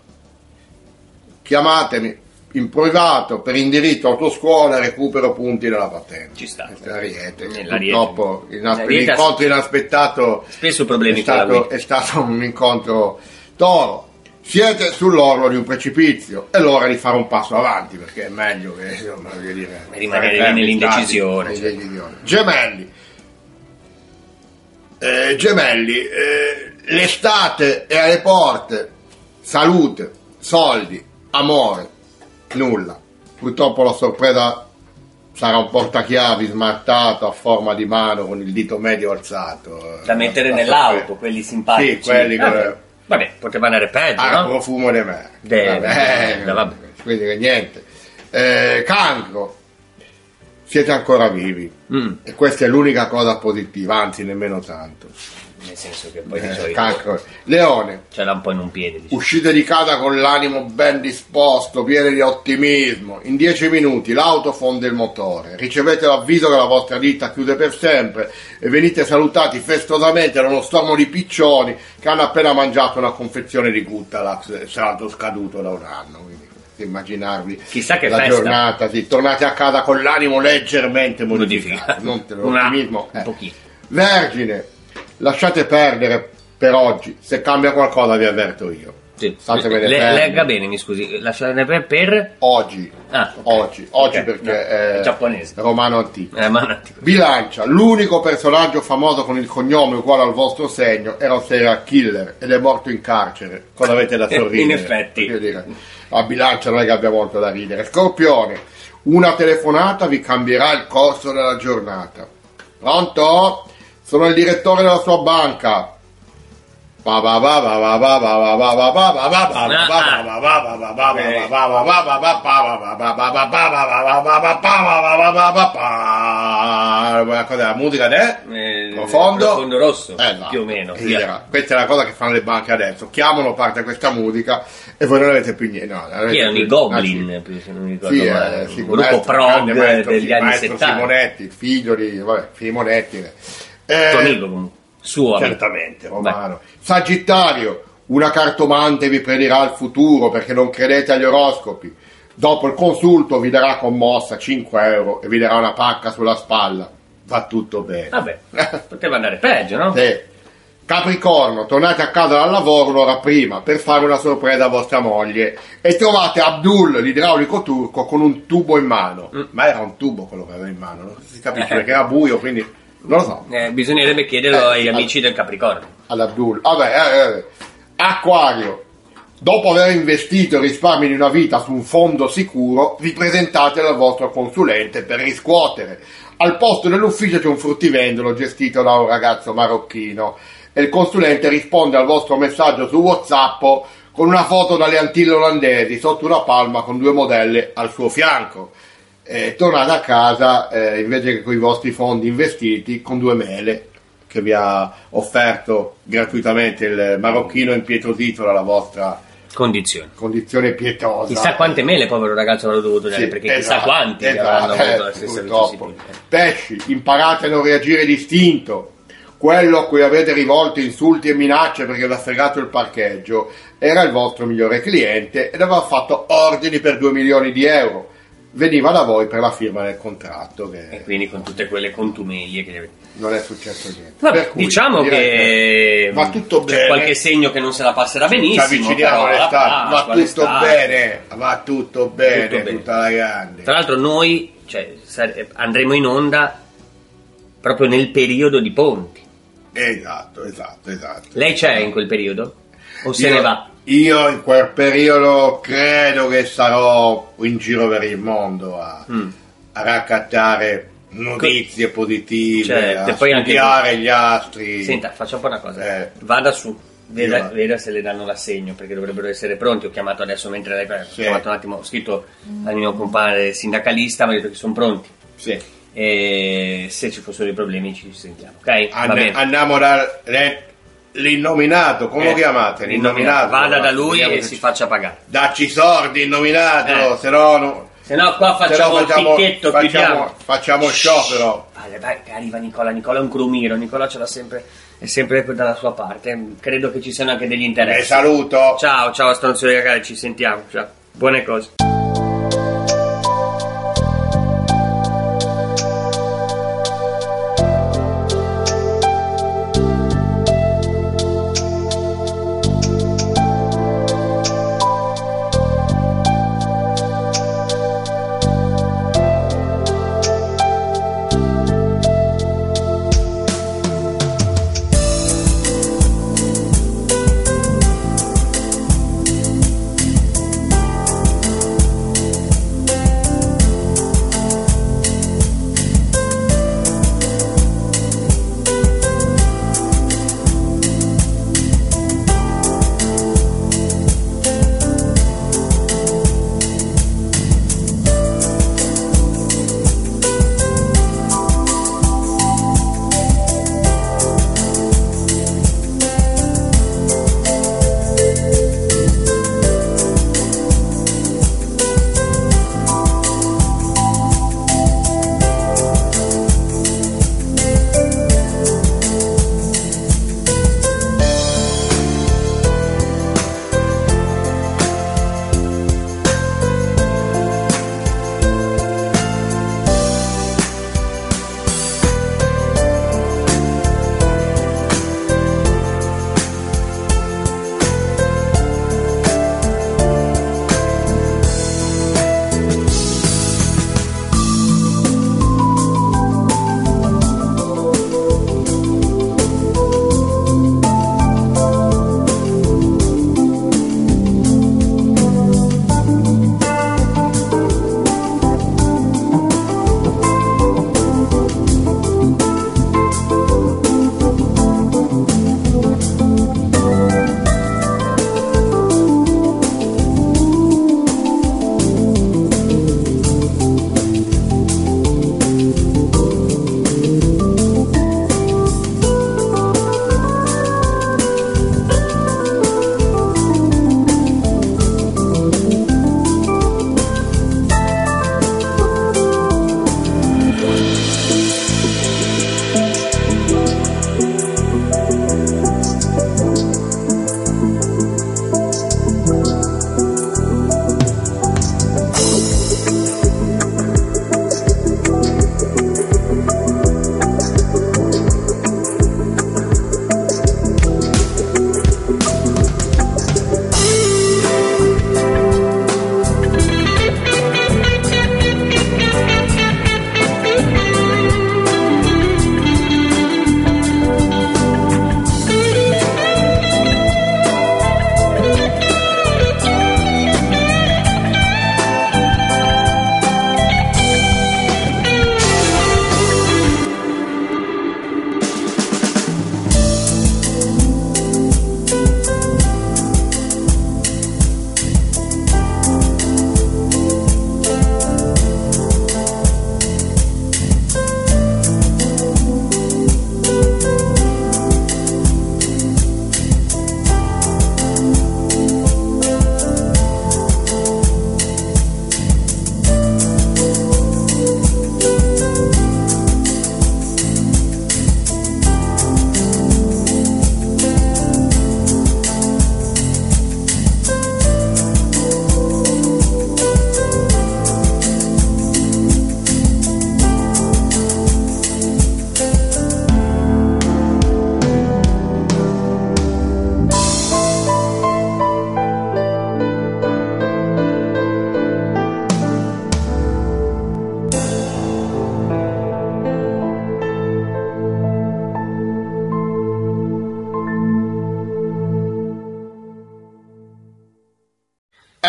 Chiamatemi in privato per indirizzo autoscuola e recupero punti della patente. Ci sta. L'Ariete, L'Ariete. Purtroppo l'incontro inaspettato spesso problemi è stato, è stato un incontro Toro. Siete sull'orlo di un precipizio, è l'ora di fare un passo avanti perché è meglio che insomma, dire, rimanere nell'indecisione. Cioè. Gemelli, eh, Gemelli, eh, l'estate è alle porte, salute, soldi, amore. Nulla, purtroppo la sorpresa sarà un portachiavi smartato a forma di mano con il dito medio alzato da mettere nell'auto, sorpresa. Quelli simpatici. Sì, quelli ah, che... vabbè, poteva andare peggio, ah, no? profumo di me de... vabbè, vabbè, vabbè. Quindi che niente. eh, Cancro, siete ancora vivi mm. e questa è l'unica cosa positiva, anzi nemmeno tanto, nel senso che poi eh, Cancro. Leone, ce l'ha un po' in un piede, diciamo. Uscite di casa con l'animo ben disposto, pieni di ottimismo. In dieci minuti l'auto fonde il motore, ricevete l'avviso che la vostra ditta chiude per sempre e venite salutati festosamente da uno stormo di piccioni che hanno appena mangiato una confezione di Guttalax stato scaduto da un anno. Quindi immaginarvi chissà che la festa. giornata, sì, tornate a casa con l'animo leggermente modificato, non l'ottimismo, un eh. pochino. Vergine, lasciate perdere per oggi, se cambia qualcosa vi avverto io. Sì. Le, legga bene, mi scusi, lasciate per, per... oggi. Ah, okay. Oggi, oggi okay. perché no, è, è giapponese. Romano antico. È romano antico. Bilancia, l'unico personaggio famoso con il cognome uguale al vostro segno era un serial killer ed è morto in carcere. Cosa avete da sorridere? In effetti. Dire, a Bilancia non è che abbia molto da ridere. Scorpione, una telefonata vi cambierà il corso della giornata. Pronto? Sono il direttore della sua banca. Cos'è la musica del profondo? Profondo rosso, eh, no. più o meno. Questa è la cosa che fanno le banche adesso. Chiamano, parte questa musica e voi non avete più niente. No, chi erano i Goblin? Più, se non mi ricordo sì, male. Eh, sì, un gruppo prog degli anni settanta. Simonetti, il figlio di vabbè, Simonetti. Eh, tuo amico comunque. Suo certamente, Romano. Beh. Sagittario, una cartomante vi predirà il futuro perché non credete agli oroscopi. Dopo il consulto vi darà commossa cinque euro e vi darà una pacca sulla spalla. Va tutto bene. Vabbè, poteva andare peggio, no? Sì. Capricorno, tornate a casa dal lavoro un'ora prima per fare una sorpresa a vostra moglie e trovate Abdul, l'idraulico turco, con un tubo in mano. Mm. Ma era un tubo quello che aveva in mano, non si capisce eh. perché era buio, quindi... Non lo so. Eh, bisognerebbe chiederlo eh, agli amici al, del Capricorno. All'Abdul. Vabbè, eh, eh. Acquario. Dopo aver investito i risparmi di una vita su un fondo sicuro, vi presentate dal vostro consulente per riscuotere. Al posto dell'ufficio c'è un fruttivendolo gestito da un ragazzo marocchino e il consulente risponde al vostro messaggio su WhatsApp con una foto dalle Antille olandesi sotto una palma con due modelle al suo fianco. Eh, tornate a casa eh, invece che con i vostri fondi investiti con due mele che vi ha offerto gratuitamente il marocchino impietosito dalla vostra condizione condizione pietosa. Chissà quante mele povero ragazzo avrà dovuto dare, sì, perché esatto, chissà quanti esatto, avranno eh, avuto la stessa vicissitudine. Pesci, imparate a non reagire distinto. Quello a cui avete rivolto insulti e minacce perché vi ha fregato il parcheggio era il vostro migliore cliente ed aveva fatto ordini per due milioni di euro. Veniva da voi per la firma del contratto che... e quindi con tutte quelle contumelie che non è successo niente. Vabbè, per cui, diciamo che va tutto c'è bene, qualche segno che non se la passerà benissimo, ci avviciniamo all'estate, va tutto l'estate. bene va tutto bene, Tutto bene. tutta la grande. Tra l'altro noi, cioè, andremo in onda proprio nel periodo di ponti. Esatto, esatto, esatto. Lei c'è in quel periodo? O se io, ne va? Io in quel periodo credo che sarò in giro per il mondo a, mm. a raccattare notizie positive, certo, a poi studiare anche... gli astri. Senta, faccia un po' una cosa. Eh. Vada su, veda, veda se le danno l'assegno, perché dovrebbero essere pronti. Ho chiamato adesso mentre lei parla, sì. ho chiamato un attimo, ho scritto al mio compare sindacalista, mi ha detto che sono pronti. Sì. E se ci fossero dei problemi ci sentiamo, ok? An- Va bene. Andiamo dall'innominato, come eh, lo chiamate? L'innominato. Vada da lui e si faccia pagare. Dacci soldi, innominato, eh. se no... no se no qua facciamo, no facciamo il picchetto, facciamo, chiudiamo. Facciamo sciopero. Vale, vai, arriva Nicola, Nicola è un crumiro, Nicola ce l'ha sempre, è sempre dalla sua parte, credo che ci siano anche degli interessi. Vi saluto. Ciao, ciao Stronzo di Ragazzi, ci sentiamo, ciao. Buone cose.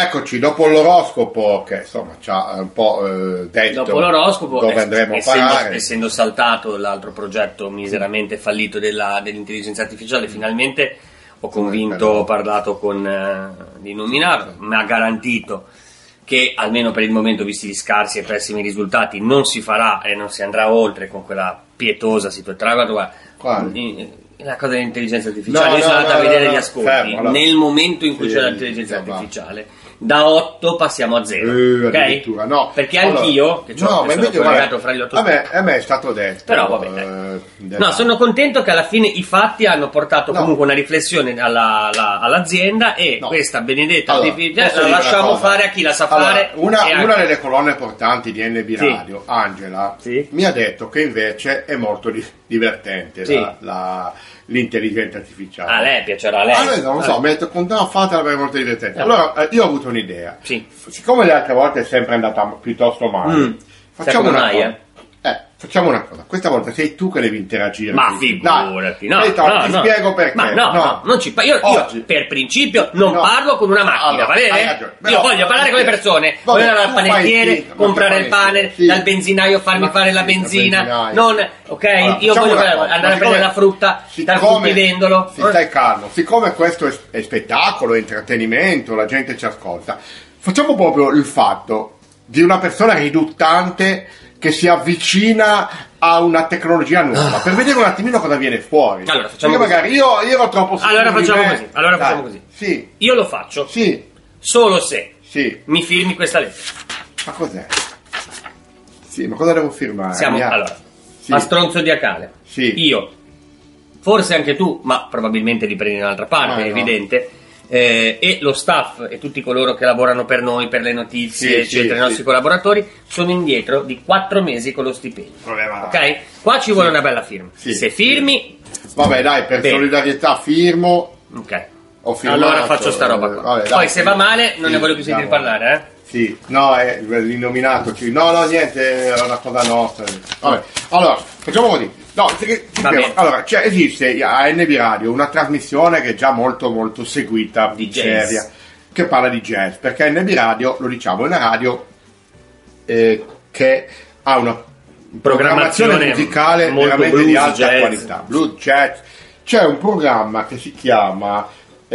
eccoci, dopo l'oroscopo, che insomma ci ha un po' eh, detto dopo l'oroscopo, dove eh, andremo a essendo, parare. essendo saltato l'altro progetto miseramente fallito della, dell'intelligenza artificiale, finalmente ho convinto, ho parlato con eh, l'Innominato, mi ha garantito che almeno per il momento, visti gli scarsi e pessimi risultati, non si farà e non si andrà oltre con quella pietosa situazione. Guarda, la cosa dell'intelligenza artificiale, no, io sono no, andato no, a vedere no, gli no, ascolti, fermo, allora. nel momento in cui Sì, c'è l'intelligenza sì, artificiale, da otto passiamo a zero, Eh, ok? addirittura, no. Perché Allora, anch'io, che, no, ho, ma che sono invece, collegato guarda, fra gli otto a me, a me è stato detto, però vabbè, dai. eh, della- No, sono contento che alla fine i fatti hanno portato No. comunque una riflessione alla, alla- all'azienda e No. questa benedetta Allora, artificiale posso la dire una lasciamo cosa? fare a chi la sa Allora, fare. una, e una anche- delle colonne portanti di N B Sì. Radio, Angela, Sì. mi ha detto che invece è molto di- divertente Sì. la- la- l'intelligenza artificiale. A lei piacerà a lei. A lei non lo so, Eh. mi ha detto no, fatela perché è molto divertente. Eh. Allora, eh, io ho avuto un'idea. Sì. Siccome le altre volte è sempre andata piuttosto male, Mm. Sai facciamo come una mai, cosa. eh? Eh, facciamo una cosa. Questa volta sei tu che devi interagire. Ma con tutti. figurati, no, Dai, Tom, no, ti no. spiego perché. Ma no, no, non ci pa- io, io Oggi- per principio non No. parlo con una macchina, Allora, va hai bene? ragione. Io Però- voglio parlare con le persone, Vabbè, voglio andare al tu fai panettiere, finta, ma comprare che il pane, panettiere? Sì. dal benzinaio farmi Ma fare la sì, dal benzina, benzinaio. non, ok? Allora, io facciamo voglio una andare cosa, a ma prendere siccome- la frutta dal siccome- fruttivendolo. Si stai calmo, siccome questo è, è spettacolo, è intrattenimento, la gente ci ascolta, facciamo proprio il fatto di una persona riduttante che si avvicina a una tecnologia nuova per vedere un attimino cosa viene fuori. Allora, facciamo Perché magari io, io ero troppo sicuro Allora di facciamo me. così, allora Dai, facciamo così. Sì, Io lo faccio sì, solo se sì. mi firmi questa lettera. Ma cos'è? Sì, ma cosa devo firmare? Siamo, Mia- allora, Sì. a stronzo diacale. Sì. Io, forse anche tu, ma probabilmente li prendi in un'altra parte, Ma è no. evidente, eh, e lo staff e tutti coloro che lavorano per noi, per le notizie, Sì, eccetera, sì, i nostri sì. collaboratori, sono indietro di quattro mesi con lo stipendio. Problema- Ok? Qua ci vuole una bella firma. Sì, Se sì. firmi, Vabbè, dai, per Bene. solidarietà firmo. ok. Ho firmato, Allora faccio sta roba qua. eh, vabbè, Poi dai, se sì. va male non Sì, ne voglio più sentire diciamo. parlare, eh? Sì, no, è l'innominato. Sì. No, no, niente, è una cosa nostra. Vabbè, allora, facciamo così. No, ti- ti Va spiego. bene. Allora, c'è, esiste a N B Radio una trasmissione che è già molto, molto seguita, Di jazz. seria, che parla di jazz, perché N B Radio, lo diciamo, è una radio eh, che ha una programmazione Programmazione musicale molto veramente blues, di alta jazz. qualità. Blues, jazz. C'è un programma che si chiama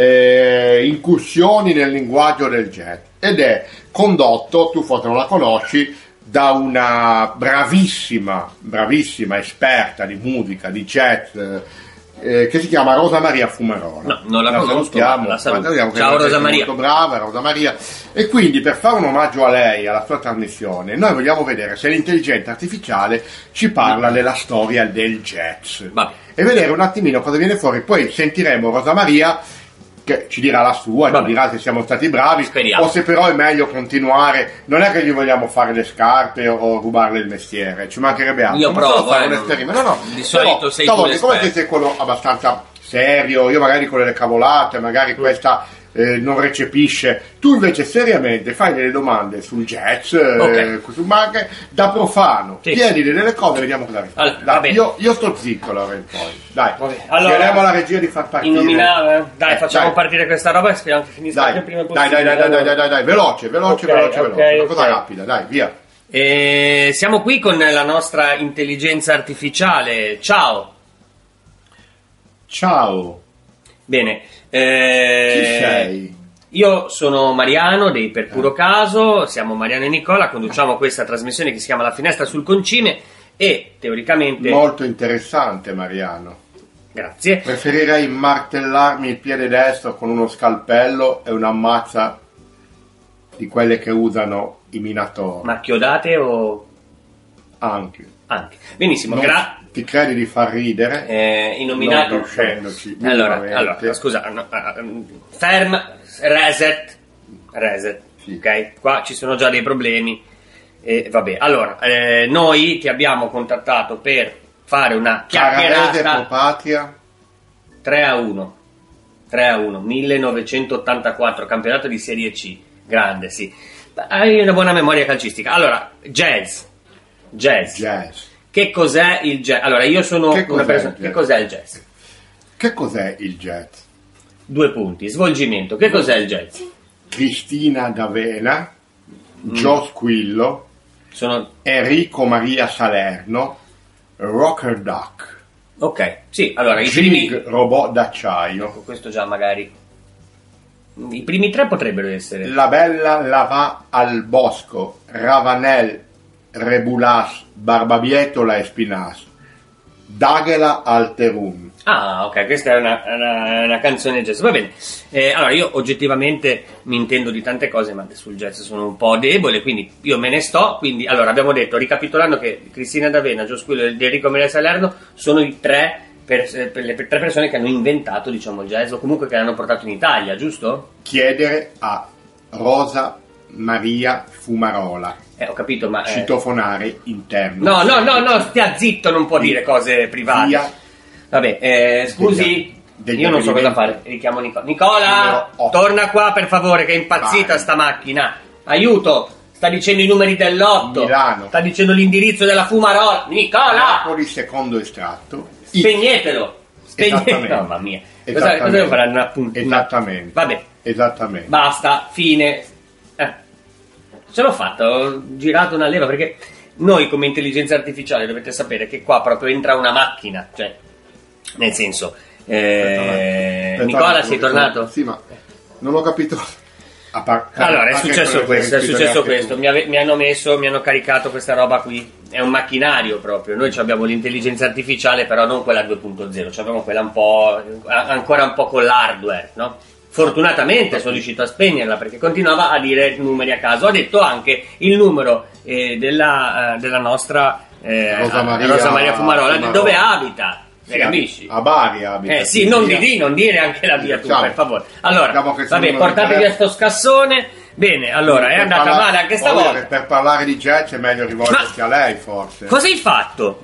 eh, Incursioni nel linguaggio del jazz ed è condotto, tu forse non la conosci, da una bravissima, bravissima esperta di musica, di jazz, eh, che si chiama Rosa Maria Fumarola. No, non la conosco, salutiamo, ma la saluto. salutiamo, che Ciao, è una Rosa gente Maria. molto brava, Rosa Maria. E quindi per fare un omaggio a lei, alla sua trasmissione, noi vogliamo vedere se l'intelligenza artificiale ci parla della storia del jazz. Vabbè. E vedere un attimino cosa viene fuori. Poi sentiremo Rosa Maria che ci dirà la sua, Vabbè. ci dirà se siamo stati bravi Speriamo. o se però è meglio continuare. Non è che gli vogliamo fare le scarpe o rubarle il mestiere, ci mancherebbe altro. Io Ma solo provo, fare eh, un non- esperimento. No, no. di solito Però, sei stavo- tu siccome l'esperto. te sei quello abbastanza serio, io magari con le cavolate, magari questa eh, non recepisce, tu invece seriamente fai delle domande sul jazz, eh, Ok. su- ma anche da profano, Sì. chiedi delle cose e vediamo cosa risponde. Allora, Dai, va bene. io, io sto zitto allora poi. Dai, Va bene. Allora, chiediamo alla regia di far partire. Innominava, dai, Eh, facciamo dai. partire questa roba e speriamo che finisca Dai, anche il prima dai, possibile. dai, dai, dai, dai, dai, dai, veloce, veloce, Ok, veloce, ok, veloce, una cosa ok. rapida, dai, via. E siamo qui con la nostra intelligenza artificiale. Ciao. Ciao, Bene. eh, chi sei? Io sono Mariano dei Per Puro Caso, siamo Mariano e Nicola, conduciamo questa trasmissione che si chiama La Finestra sul Concime e teoricamente... Molto interessante, Mariano. Grazie. Preferirei martellarmi il piede destro con uno scalpello e una mazza di quelle che usano i minatori. Ma chiodate o... Anche. Anche. Benissimo, Non grazie. ti credi di far ridere? Eh, innominato. Non riuscendoci Allora, minimamente. allora, scusa, no, uh, ferm, reset, reset, Sì. ok? Qua ci sono già dei problemi. E vabbè, allora, eh, noi ti abbiamo contattato per fare una Cararese pro chiacchierata patria. tre a uno. tre a uno, millenovecentottantaquattro, campionato di Serie C, grande, sì. Hai una buona memoria calcistica. Allora, jazz. Jazz. Jazz. Che cos'è il jazz? Allora, io sono Che una cos'è persona. il jazz? Che cos'è il jazz? Che cos'è il jazz? Due punti. Svolgimento. Che cos'è il jazz? Cristina D'Avena, mm. Joe Squillo, sono... Enrico Maria Salerno, Rocker Duck. Ok, sì, allora i Jig primi... Robot d'acciaio. Ecco, questo già magari... I primi tre potrebbero essere... La Bella Lavà al Bosco, Ravanel, Rebulas, Barbabietola e Spinas, Daghela Alterum. Ah, ok, questa è una, una, una canzone jazz. Va bene. Eh, allora, io oggettivamente mi intendo di tante cose, ma sul jazz sono un po' debole, quindi io me ne sto. Quindi, allora, abbiamo detto, ricapitolando, che Cristina D'Avena, Joe Squillo e Enrico Maria Salerno sono i tre, per, per le per tre persone che hanno inventato, diciamo, il jazz, o comunque che l'hanno portato in Italia, giusto? Chiedere a Rosa Maria Fumarola. Eh, ho capito, ma... Eh... Citofonare interno. No, no, no, no, stia zitto, non può dire cose private. Via. Vabbè, eh, scusi, degli, degli io non so cosa fare, richiamo Nicola. Nicola, torna qua per favore, che è impazzita Vai. sta macchina. Aiuto, sta dicendo i numeri del lotto. Milano. Sta dicendo l'indirizzo della Fumarola. Nicola! Napoli, secondo estratto. Spegnetelo. Spegnetelo. Mamma mia. Cosa, cosa devo fare? Una puntata? Esattamente. Vabbè. Esattamente. Basta, fine. Eh. Ce l'ho fatta, ho girato una leva, perché noi come intelligenza artificiale dovete sapere che qua proprio entra una macchina, cioè... Nel senso, eh, Aspetta, Nicola, sei tornato? Sì, ma non ho capito. Par- allora, è successo questo, è successo questo. Mi, ave- mi hanno messo, mi hanno caricato questa roba qui. È un macchinario proprio. Noi abbiamo l'intelligenza artificiale, però non quella due punto zero, abbiamo quella un po', ancora un po' con l'hardware, no? Fortunatamente sono riuscito a spegnerla, perché continuava a dire numeri a caso. Ho detto anche il numero eh, della, eh, della nostra eh, Rosa Maria, Rosa Maria Fumarola, Fumarola. di dove abita. Sì, capisci? A Bari abita. Eh sì, non di lì, non dire anche la via tu, diciamo, per favore. Allora, diciamo vabbè, portate via sto scassone. Bene, allora, è andata parla- male anche stavolta. Per, per parlare di jazz è meglio rivolgersi Ma a lei, forse. Cosa hai fatto?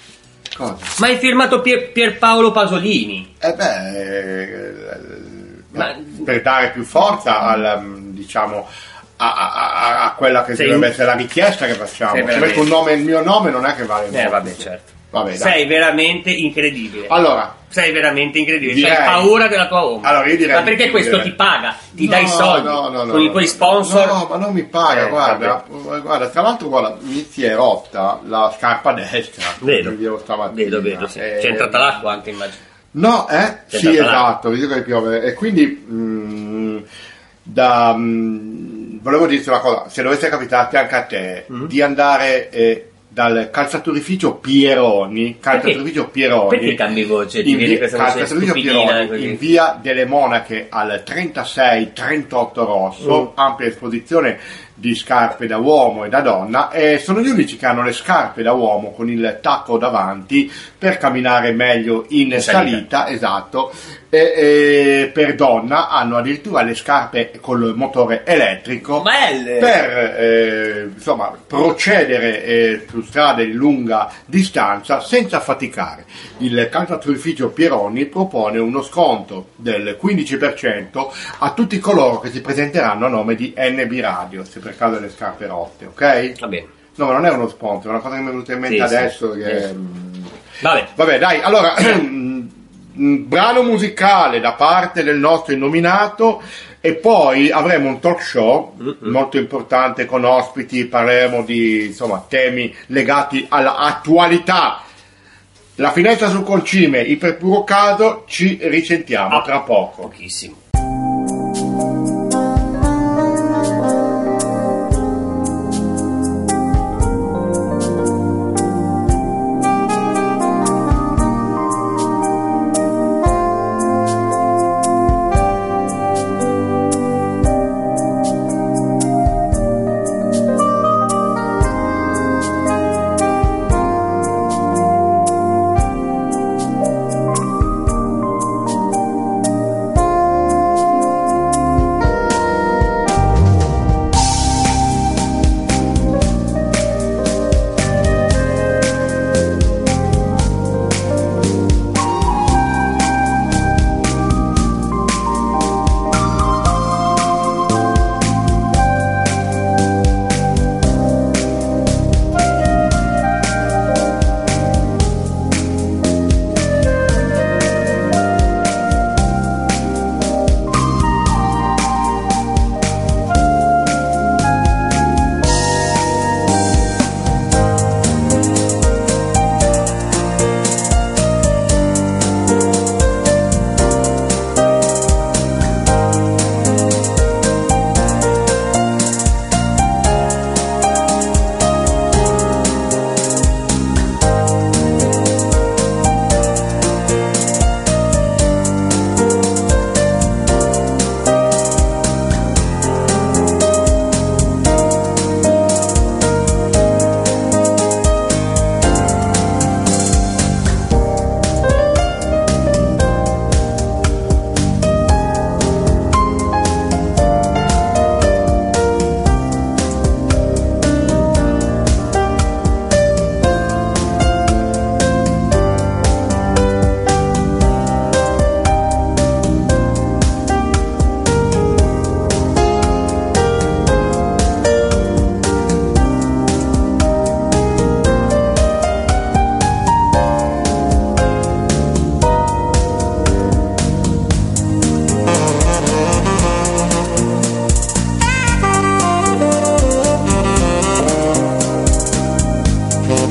Cosa? Ma hai firmato Pier, Pierpaolo Pasolini. Eh beh, eh, Ma... per dare più forza al, diciamo, a, a, a quella che Sei dovrebbe un... essere la richiesta che facciamo. Se veramente... metto un nome, il mio nome non è che vale molto. Eh vabbè, certo. Vabbè, sei veramente incredibile. Allora, sei veramente incredibile. Direi... Hai paura della tua ombra. Allora, io direi ma perché di questo chiudere. ti paga, ti no, dà i soldi no, no, no, con no, i tuoi sponsor. No, ma non mi paga, eh, guarda, guarda, tra l'altro guarda, mi si è rotta la scarpa destra. Vedo, vedo, vedo, vedo sì. eh, C'è entrata l'acqua anche, immagino. No, eh? C'è Sì, esatto, l'acqua. vedo che piove. E quindi mh, da, mh, volevo dirti una cosa, se dovesse capitarti anche a te mm-hmm. di andare eh, dal calzaturificio Pieroni, calzaturificio perché? Pieroni, Perché cambi voce? Ti in viene via, questa voce calzaturificio stupidina, Pieroni in via delle Monache al trentasei trentotto Rosso, mm. ampia esposizione di scarpe da uomo e da donna, e sono gli unici che hanno le scarpe da uomo con il tacco davanti per camminare meglio in, in salita. salita, esatto, e, e per donna hanno addirittura le scarpe col motore elettrico. Belle. Per eh, insomma procedere eh, su strade di lunga distanza senza faticare. Il calzaturificio Pieroni propone uno sconto del quindici per cento a tutti coloro che si presenteranno a nome di N B Radio, se per caso le scarpe rotte, ok? Va bene. No, ma non è uno sponsor, è una cosa che mi è venuta in mente sì, adesso. Sì. Che... Sì. Vabbè. Vabbè, dai, allora, brano musicale da parte del nostro innominato e poi avremo un talk show mm-hmm. molto importante con ospiti, parleremo di insomma temi legati all'attualità. La finestra sul concime, per puro caso, ci risentiamo ah, tra poco. Pochissimo.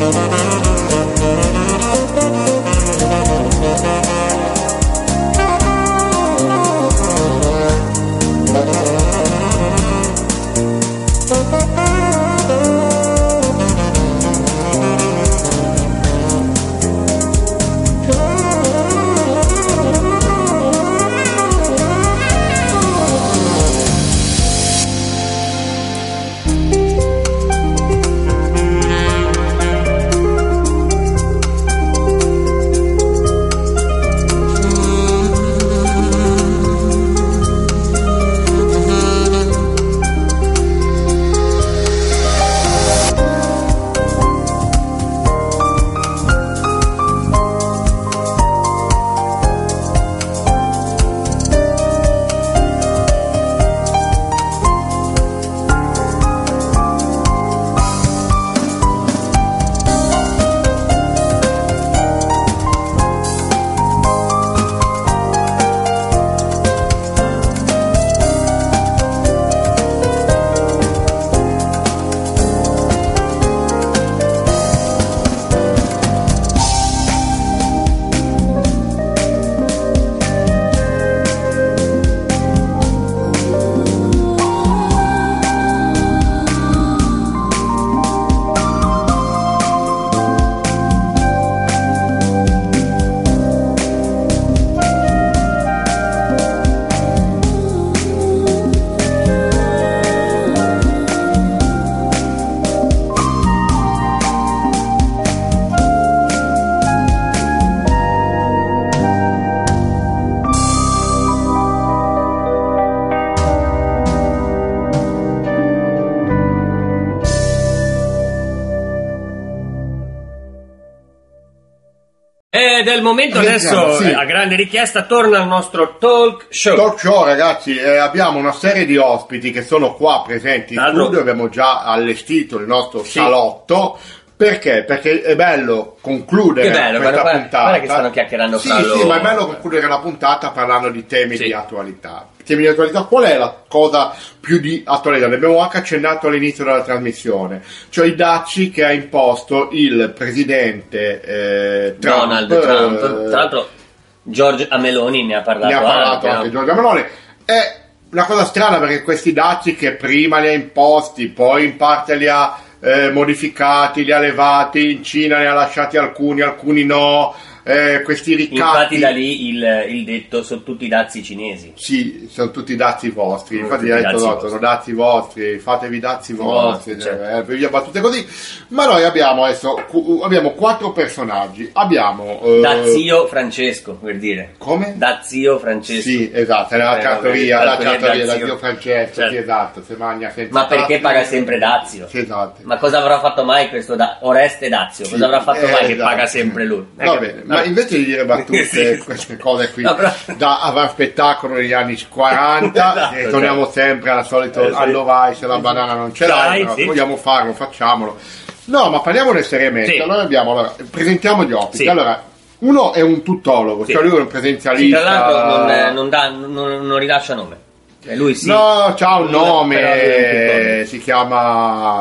Del momento adesso, sì. A grande richiesta, torna il nostro talk show. Talk show, ragazzi, eh, abbiamo una serie di ospiti che sono qua presenti in Allora. studio, abbiamo già allestito il nostro Sì. salotto. Perché? Perché è bello concludere Che bello, questa guarda, puntata. guarda che stanno chiacchierando sì, fra sì, loro. ma è bello concludere la puntata parlando di temi Sì. di attualità. Temi di attualità, qual è la cosa più di attualità? Ne abbiamo anche accennato all'inizio della trasmissione, cioè i dazi che ha imposto il presidente eh, Trump. Donald Trump. eh, Tra l'altro Giorgia Meloni ne ha parlato, ne ha parlato anche, anche no? Giorgia Meloni. È una cosa strana perché questi dazi che prima li ha imposti, poi in parte li ha eh, modificati, li ha levati, in Cina ne ha lasciati alcuni, alcuni no, eh, questi ricatti. Infatti da lì il, il detto sono tutti dazi cinesi. Sì, sono tutti dazi vostri, Sono infatti tutti ha detto dazi no, vostri. sono dazi vostri, fatevi dazi vostri, vostri, cioè, certo. eh, via battute così. Ma noi abbiamo adesso cu- abbiamo quattro personaggi. Abbiamo eh, Da zio Francesco, per dire. come? Da zio Francesco. Sì, esatto, è la Eh, trattoria, vabbè, la trattoria trattoria da da zio. zio Francesco, Certo. sì, esatto, se mangia senza Ma perché tappi. paga sempre Dazio? Sì, esatto. Ma cosa avrà fatto mai questo da- Oreste Dazio? Sì, Cosa avrà fatto eh, mai che esatto. paga sempre lui? Va Eh, bene, vabbè. ma invece di dire battute, Sì. queste cose qui, No, però- da aver spettacolo negli anni quaranta, Esatto, e torniamo sempre al solito Eh, sì. allo vai, se la banana non ce l'hai, Dai, però sì. vogliamo farlo, facciamolo. No, ma parliamone seriamente. Sì. Allora abbiamo, allora, presentiamo gli ospiti. Sì. Allora, uno è un tuttologo, Sì. cioè lui è un Sì, presenzialista. tra l'altro non, eh, non, dà, non, non rilascia nome. Cioè, lui sì. No, c'ha un Però lui nome, è un si chiama...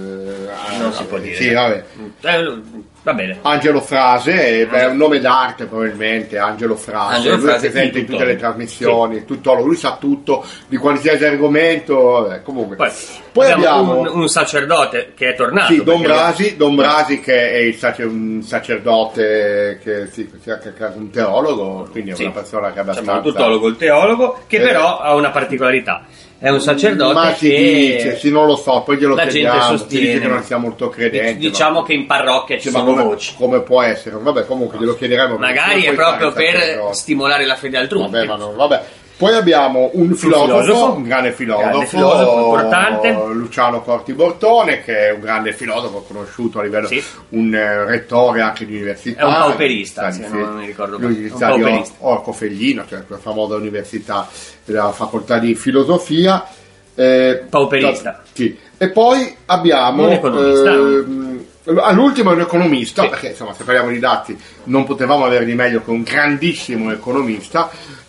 eh, Non si può dire. Sì, vabbè. Eh, lui- Va bene. Angelo Frase, eh, beh, è un nome d'arte probabilmente, Angelo Frase, Angelo lui Frase, è presente sì, in tutte tuttologo. le trasmissioni, tuttologo, lui sa tutto di qualsiasi argomento, vabbè, comunque. Poi, Poi abbiamo, abbiamo un, un sacerdote che è tornato. sì, Don perché- Brasi, Don Brasi che è il sacer- un sacerdote, che, sì, che è anche un teologo, quindi è Sì. una persona che è Insomma, abbastanza... un tuttologo, il teologo, che Eh. però ha una particolarità. È un sacerdote Ma si che dice, sì, non lo so, poi glielo la gente chiediamo, si sostiene. dice che non sia molto credente. Diciamo ma- che in parrocchia ci Sì, ma sono come, voci. come può essere? Vabbè, comunque glielo chiederemo. perché Magari come è puoi proprio fare il per sacerdote? stimolare la fede altrui. Vabbè, ma non, vabbè. Poi abbiamo un filosofo, filosofo, un grande filosofo, grande filosofo, importante. Luciano Corti Bortone, che è un grande filosofo conosciuto a livello, Sì. un eh, rettore anche di università. È un pauperista, Sì, se sì. non mi ricordo bene. L'Università Un di Or- pauperista. Orco-Feglino, cioè la famosa università della facoltà di filosofia. Eh, Pauperista. Sì. E poi abbiamo Un economista. ehm, all'ultimo è un economista, Sì. perché insomma se parliamo di dati non potevamo avere di meglio che un grandissimo economista,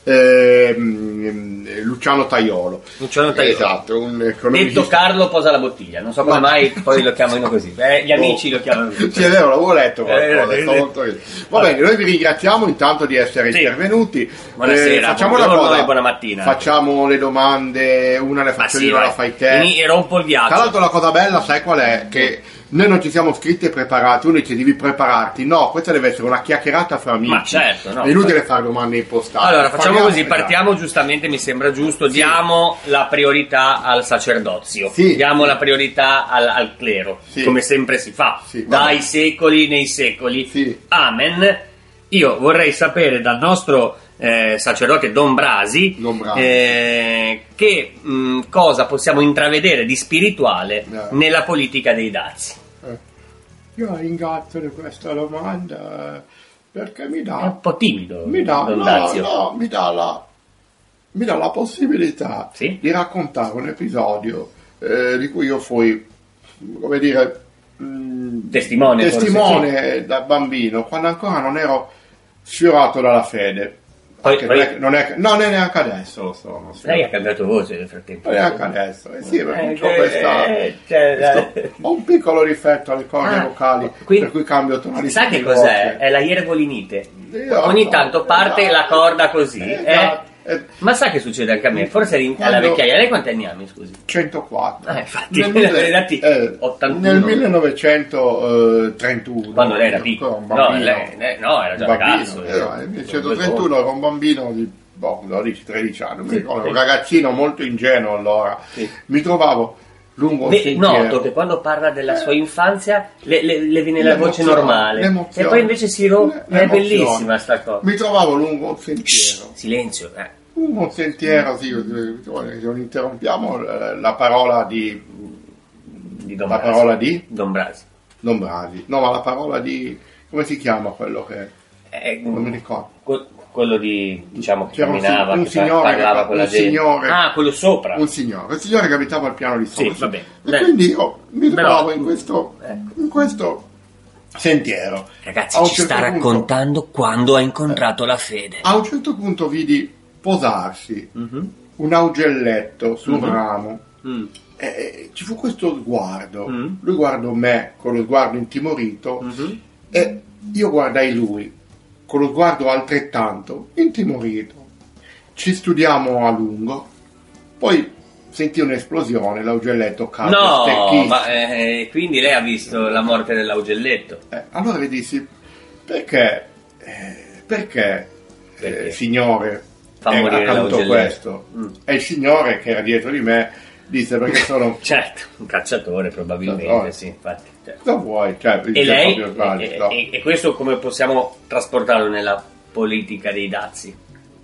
ehm, Luciano Taiolo. Luciano Taiolo. Esatto, un economista. Detto Carlo posa la bottiglia, non so come Ma... mai poi lo chiamano così. Eh, gli amici oh. lo chiamano così. Sì, è vero, l'avevo letto qualcosa. Eh, eh, eh. Va bene, noi vi ringraziamo intanto di essere sì. intervenuti. Buonasera, eh, facciamo una cosa, e buona mattina. Facciamo le domande, una le faccio io, una la fai te. E rompo il ghiaccio. Tra l'altro la cosa bella, sai qual è? Che noi non ci siamo scritti e preparati, uno dice devi prepararti, no, questa deve essere una chiacchierata fra amici. Ma certo, no. È inutile fare domande impostate. Allora, facciamo Parliamo, così, partiamo esatto. giustamente, mi sembra giusto, sì. diamo la priorità al sacerdozio, sì. diamo la priorità al, al clero, sì. come sempre si fa, sì, dai secoli nei secoli. Sì. Amen. Io vorrei sapere dal nostro eh, sacerdote Don Brasi, Don Brasi. Eh, che mh, cosa possiamo intravedere di spirituale eh. nella politica dei dazi. Eh. Io ringrazio di questa domanda perché mi dà è un po' timido mi dà, Don no, Dazio. no, mi dà la mi dà la possibilità sì? di raccontare un episodio eh, di cui io fui, come dire, mh, testimone, testimone forse, sì. da bambino, quando ancora non ero sfiorato dalla fede. Poi, Anche poi... Non, è, non, è, no, non è neanche adesso lo sono. Sì. Lei ha cambiato voce nel frattempo. Non è neanche adesso, eh sì, perché eh, ho, questa, eh, cioè, questo, ho un piccolo difetto alle corde ah, vocali, quindi, per cui cambio tonalità. Sa che di cos'è? voce. È la iervolinite. Io Ogni so, tanto parte esatto, la corda così. esatto, eh? eh, Ma sa che succede anche a me? Forse è alla quando, vecchiaia. Lei quanti anni ha, mi scusi? centoquattro. Ah, infatti, nel, mille, dati eh, ottantuno. nel millenovecentotrentuno. Quando lei era piccolo. Un bambino, no, lei, lei, no, era già bambino, ragazzo. Eh, nel millenovecentotrentuno ero un bambino di boh, dodici tredici anni, sì, un sì. ragazzino molto ingenuo allora. Sì. Mi trovavo lungo Beh, un sentiero. noto che quando parla della sua infanzia le, le, le viene la voce L'emozione, normale l'emozione. E poi invece si rompe. È bellissima sta cosa. Mi trovavo lungo un sentiero. Silenzio, eh. Lungo un sentiero, sì, se non interrompiamo la parola di, di Don la Brasi. parola di Don Brasi. Don Brasi. No, ma la parola di, come si chiama quello che eh, non mi ricordo. Que- quello di, diciamo, che C'era camminava, un, un che signore, parlava che, con la un gente. signore, Ah, quello sopra. Un signore, un signore che abitava al piano di sopra. Sì, va bene. E Beh. quindi io mi trovavo Però, in questo, ecco. in questo sentiero. Ragazzi, A un ci certo sta punto, raccontando quando ha incontrato eh, la fede. A un certo punto vidi posarsi mm-hmm. un augelletto su un mm-hmm. ramo. Mm. E, e ci fu questo sguardo. Mm. Lui guardò me con lo sguardo intimorito mm-hmm. e io guardai lui con lo sguardo altrettanto intimorito. Ci studiamo a lungo, poi sentì un'esplosione, l'augelletto cadde no, stecchito. ma eh, quindi lei ha visto la morte dell'augelletto. Eh, allora gli dissi, perché, eh, perché, perché? Eh, signore, fa è morire accaduto l'augelletto? Questo? Mm. E il signore che era dietro di me disse, perché sono... certo, un cacciatore probabilmente, no, sì, infatti. Certo. Non vuoi, cioè, E lei, sbaglio, e, no. e, e questo come possiamo trasportarlo nella politica dei dazi?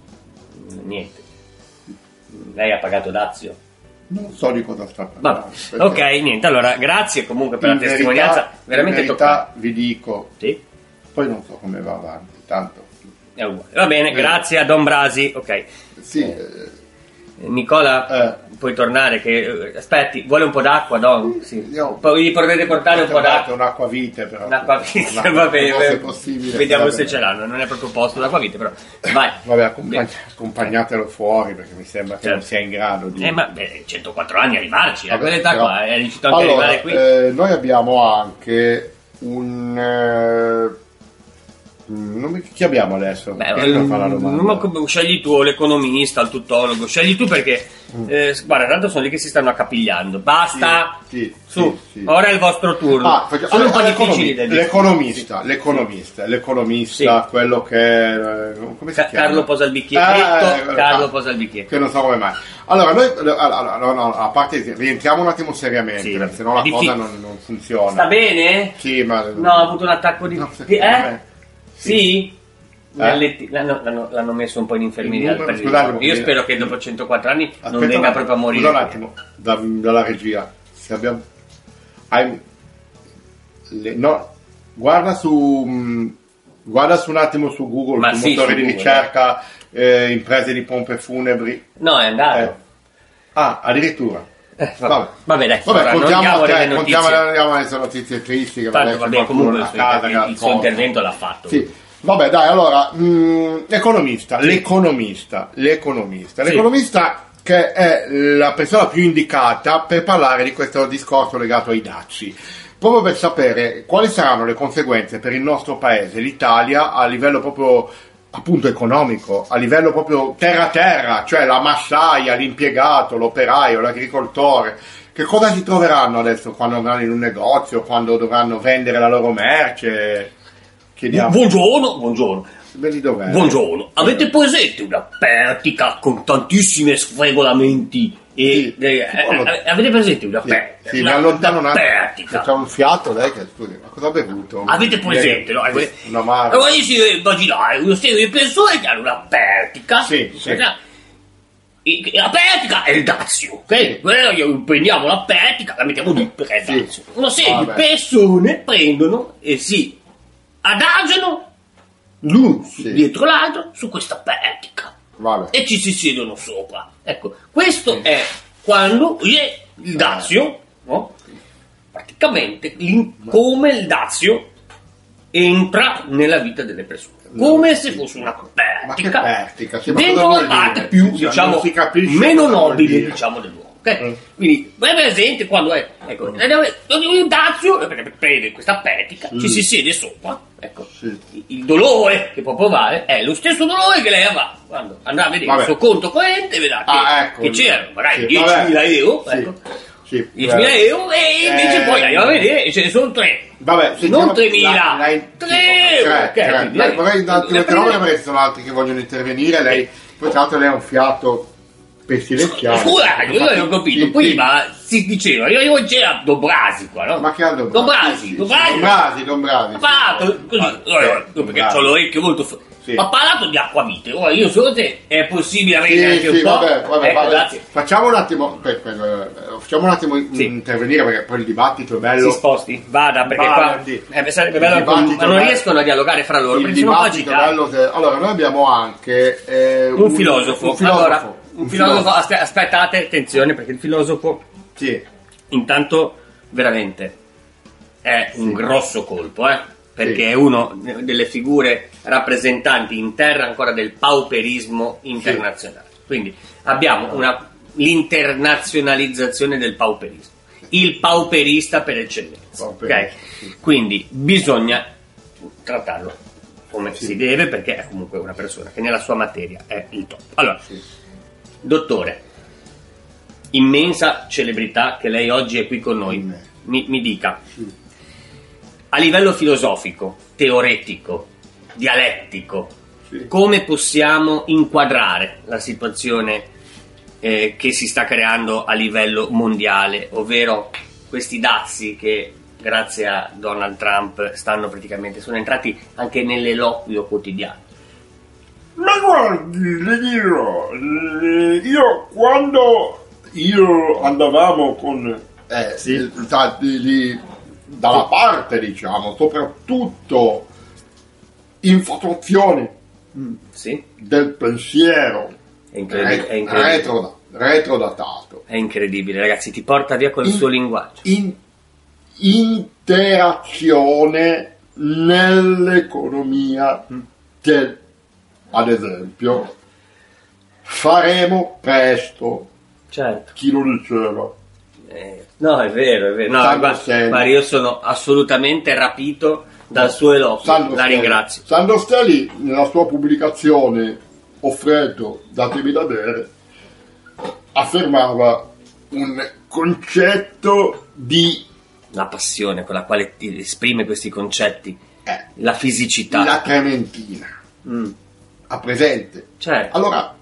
Niente. Lei ha pagato dazio? Non so di cosa sta parlando. Ok, niente, allora grazie comunque per la verità, testimonianza, veramente in verità toccante. Vi dico, sì? Poi non so come va avanti, tanto. È uguale. Va bene, eh. grazie a Don Brasi, ok. Sì. Eh, Nicola, eh. puoi tornare che... Aspetti, vuole un po' d'acqua, Don? Sì. Io, poi gli potete portare un po' d'acqua. Un'acquavite però. Un'acquavite, va bene. Se possibile. Vediamo se ce l'hanno, non è proprio posto l'acquavite, però. Vai. Vabbè, accompagn- accompagnatelo fuori perché mi sembra che certo. non sia in grado di... Eh ma beh, centoquattro anni arrivarci, a Vabbè, quell'età però... qua, è riuscito anche allora, a arrivare qui. Eh, noi abbiamo anche un... Eh... Non, chi abbiamo adesso? Beh, um, scegli tu, l'economista, il tutologo, scegli tu perché mm. eh, guarda, tanto sono lì che si stanno accapigliando. Basta, sì, sì, su, sì, sì. Ora è il vostro turno. Ah, perché, sono allora, un po' difficili da dire. L'economista, l'economista, l'economista, sì. quello che come si Ca- chiama? Carlo posa il bicchiere. Eh, Detto, eh, Carlo eh, posa il bicchiere. Che non so come mai. Allora, noi allora, no, no, a parte rientriamo un attimo seriamente, sì, perché sennò la difficile. cosa non, non funziona. Sta bene? Sì, ma no, ha avuto un attacco di, no, di eh? Sì. sì? Eh? Letti... L'hanno, l'hanno, l'hanno messo un po' in infermeria. Numero, scusate, io spero che dopo centoquattro anni aspetta, non venga proprio a morire. Un attimo, da, dalla regia. Se abbiamo... Hai... Le... No, guarda su... Mh, guarda su un attimo su Google, Ma su sì, motore su di Google, ricerca, eh, imprese di pompe funebri. No, è andato. Eh. Ah, addirittura. Eh, vabbè. vabbè dai, vabbè, allora, contiamo, non te, notizie. contiamo, andiamo alle notizie tristi che Tanto, vabbè, comunque a casa, il, il suo intervento l'ha fatto. Sì. Vabbè, dai, allora, mh, economista, l'economista, l'economista, Sì. l'economista che è la persona più indicata per parlare di questo discorso legato ai dazi, proprio per sapere quali saranno le conseguenze per il nostro paese, l'Italia, a livello proprio appunto economico, a livello proprio terra terra, cioè la massaia, l'impiegato, l'operaio, l'agricoltore. Che cosa si troveranno adesso quando andranno in un negozio, quando dovranno vendere la loro merce? Chiediamo. Buongiorno, buongiorno. Vedi dov'è? Buongiorno, avete presente una pertica con tantissimi sfregolamenti? E, Sì, eh, sì, quello- eh, avete presente una Sì, pertica? sì, mi una, allontano un una attimo. pertica. C'è un fiato lei che scusi, ma cosa ha bevuto? Avete presente, no? Sì, una mano. Allora io si deve immaginare una serie di persone che hanno una pertica. Sì, sì. E la pertica è il dazio, ok? Sì. Noi prendiamo la pertica, la mettiamo lì perché è Sì. il dazio. Una serie Vabbè. di persone prendono e si adagiano l'uno Sì. dietro l'altro su questa pertica Vabbè. e ci si siedono sopra. Ecco, questo è quando è il dazio, no? Praticamente l'in- come il dazio entra nella vita delle persone, come se fosse una Ma che pertica, pertica? Sì, ma cosa dentro vuol la parte dire? più, Cioè, diciamo, non si capisce meno cosa vuol nobile, dire. diciamo, dell'uomo. ok? Mm. Quindi, è presente quando è, ecco, il dazio, perché prende questa pertica, ci si siede sopra, ecco, Sì. il dolore che può provare è lo stesso dolore che lei avrà quando andrà a vedere Vabbè. il suo conto corrente e vedrà che, Ah, ecco. che c'erano magari Sì, diecimila vabbè. euro, Sì. ecco, Sì, diecimila eh, euro e invece eh, poi andiamo a vedere e ce ne sono tre. Vabbè, sentiamo- non tremila, la- la- tre tre, euro, ok, tre. quindi, Dai, eh, vorrei un attimo la interrompere prima- perché ci sono altri che vogliono intervenire. Lei, poi tra l'altro lei ha un fiato pestilenziale. Scusa, io non ho capito, Sì, prima si diceva, io, io c'era Dombrasi qua, no? Ma che ha Dombrasi? Dombrasi, Sì, Dombrasi. Dombrasi, Dombrasi. Ha parlato così, Ah, allora, sì, perché ho l'orecchio molto... f- Sì. Ha parlato di acquavite, ora io so te, è possibile avere Sì, anche sì, un po'? vabbè, vabbè, Ecco, vabbè. grazie. Facciamo un attimo, per- per, eh, facciamo un attimo in- Sì. intervenire perché poi il dibattito è bello. Si sposti, vada, perché Vada, qua sì. eh, sarebbe Il bello, dibattito ma non bello. riescono a dialogare fra loro, Il perché sono un po' dibattito agitati. bello se- allora noi abbiamo anche eh, Un filosofo, un filosofo, allora, un filosofo, aspe- aspettate, attenzione, perché il filosofo sì, intanto veramente è un grosso colpo, eh? Perché Sì. è uno delle figure rappresentanti in terra ancora del pauperismo internazionale. Quindi abbiamo una, l'internazionalizzazione del pauperismo, il pauperista per eccellenza. Pauperista, ok? sì. Quindi bisogna trattarlo come si deve, perché è comunque una persona che nella sua materia è il top. Allora, Sì. dottore, immensa celebrità che lei oggi è qui con noi, Sì. mi, mi dica, sì. a livello filosofico, teoretico, dialettico, Sì. come possiamo inquadrare la situazione eh, che si sta creando a livello mondiale, ovvero questi dazi che grazie a Donald Trump stanno praticamente, sono entrati anche nell'eloquio quotidiano. Ma guardi, le dirò, eh, io quando io andavamo con eh, Sì. eh, da- di- di- dalla parte, diciamo, soprattutto informazioni Sì? del pensiero È incredibile, è incredibile. retro- retrodatato, È incredibile, ragazzi, ti porta via col In- suo linguaggio. in interazione nell'economia del, ad esempio, faremo presto, Certo. chi lo diceva? Eh, no, è vero, è vero. No, Sandro guarda, Stelli. guarda, io sono assolutamente rapito dal suo eloquio. Sandro La Stelli. ringrazio. Sandro Stelli, nella sua pubblicazione Ho freddo, datemi da bere, affermava un concetto di La passione con la quale ti esprime questi concetti, eh, la fisicità. la trementina. Mm, Ha presente? certo. Allora,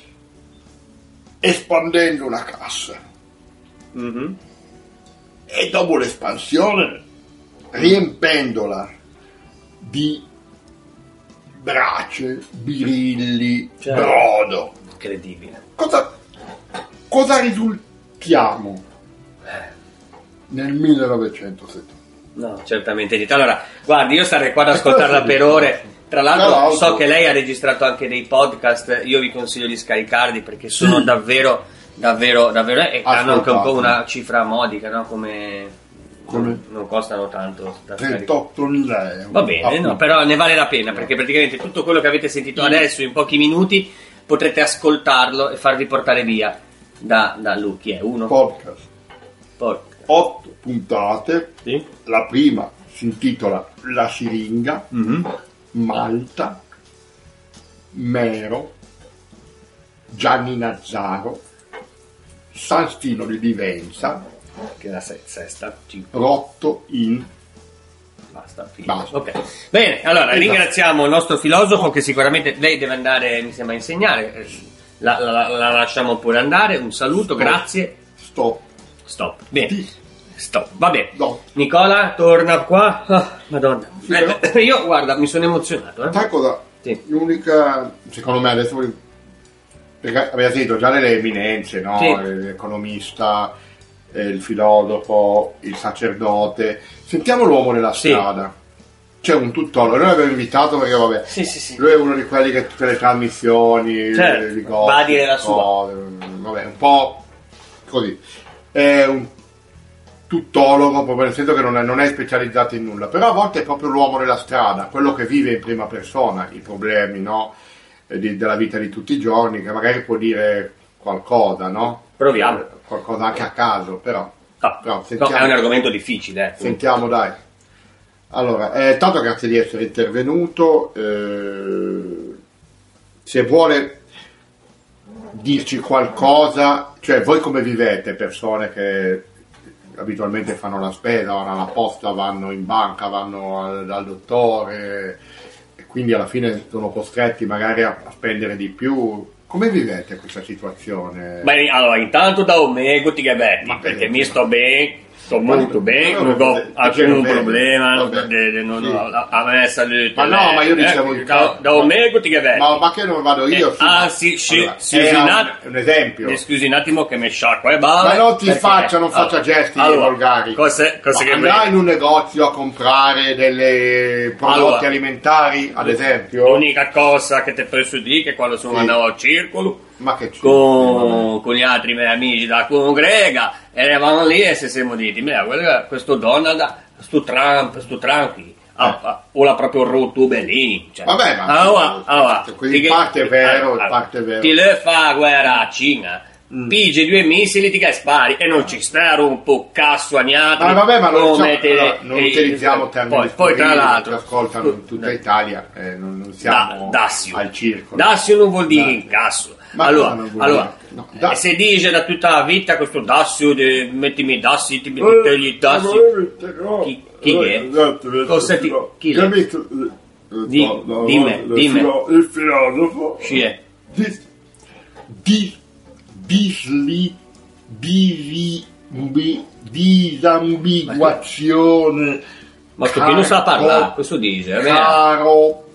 espandendo una cassa Mhm. e dopo l'espansione riempendola di brace, birilli, Certo. brodo, Incredibile. cosa, cosa risultiamo nel millenovecentosettanta? No, certamente niente. Allora, guardi, io starei qua ad ascoltarla per ore. Tra l'altro, Tra l'altro. so che lei ha registrato anche dei podcast. Io vi consiglio di scaricarli perché sono davvero, davvero, davvero. E hanno anche un po' Ascoltate. una cifra modica, no? Come non, non costano tanto da trentottomila euro. Va bene, no, però ne vale la pena, perché praticamente tutto quello che avete sentito adesso in pochi minuti potrete ascoltarlo e farvi portare via da, da lui. Chi è? Uno? Podcast. Podcast. Otto puntate. Sì. La prima si intitola La siringa, Mm-hmm. Malta, Mero, Gianni Nazzaro, San Stino di Divenza, Che è la se- sesta. Cinque. Rotto in... Basta, fine. Basta. Ok. Bene, allora Esatto. ringraziamo il nostro filosofo che sicuramente lei deve andare, mi sembra, a insegnare. La, la- la lasciamo pure andare. Un saluto, Stop. grazie. Stop. Stop. Bene. Sì. Stop. Va bene. No. Nicola, torna qua. Ah, Madonna. Sì, Eh, io, guarda, mi sono emozionato. Eh. Sai cosa? Sì. L'unica, secondo me adesso, voglio- perché abbiamo sentito già delle eminenze, no? Sì. L'economista, eh, il filosofo, il sacerdote. Sentiamo l'uomo nella Sì. strada. C'è un tuttologo, noi l'abbiamo invitato perché vabbè, Sì, sì, sì. lui è uno di quelli che tutte le trasmissioni, Certo, le- le va a dire la sua. cose, vabbè, un po' così. È un tuttologo, proprio nel senso che non è, non è specializzato in nulla, però a volte è proprio l'uomo nella strada, quello che vive in prima persona i problemi, no? eh, di- della vita di tutti i giorni, che magari può dire qualcosa, no? Proviamo. Eh, Qualcosa anche a caso, però. Ah, però no, sentiamo, è un argomento difficile. Eh. sentiamo, dai. Allora, eh, tanto grazie di essere intervenuto. eh, se vuole dirci qualcosa, cioè voi come vivete, persone che abitualmente fanno la spesa, vanno alla posta, vanno in banca, vanno al, dal dottore, e quindi alla fine sono costretti magari a, a spendere di più. Come vivete questa situazione? Beh, allora, intanto da Omego ti gabetti, Ma perché per- mi sto bene, sto molto bene, ma non non- ho perché alcun non vedi? problema, Vabbè, de- de- non sì. ho- a, a me salute. Ma no, ma io eh, dicevo eh, il da, caso- da Omego ti gabetti. Ma, ma che non vado io? Eh, sì, ah, ma- sì, sì, allora, sì, era sì, un, un- un esempio. Mi scusi un attimo che mi sciacqua le balle. Ma non ti perché- faccia, non faccia gesti allora, volgari. Cose, cose Ma che andrai in un negozio a comprare delle prodotti Allora, alimentari, ad esempio? L'unica cosa che ti posso dire è che quando sono Sì. andato al circolo Ma che c'è? con, con gli altri miei amici da congrega, eravamo lì e si siamo detti, "Mira, quello- questo Donald, sto Trump, sto Trump, qui, ah, ah, o l'ha proprio rotto bellino." Cioè, Vabbè, ma- allora, allora, quindi ti- parte è vero, allora, parte è vero. Ti le fa guerra a Cina, pigi due missili, ti che spari, e non ci stare un po' cazzo agnato. Ma vabbè, ma non, come diciamo- te- allora, non eh, utilizziamo termini poi, poi tra sportivi, l'altro che ascoltano in tutta Italia, eh, non, non siamo da, Dassio. al circolo. Dassio non vuol dire Dai. incasso. Ma allora, cosa non vuol allora dire? No, da- eh, se dice da tutta la vita questo Dassio, di, mettimi i dassi, ti Eh, metti i dassi. Chi- chi è? Cosa ti- chi è? Capito? Di- dimmi, dimmi. Il filosofo Chi è? di, di disli biri, bi- disambiguazione Ma sto qui non sa parlare, caro- questo dice. va bene? caro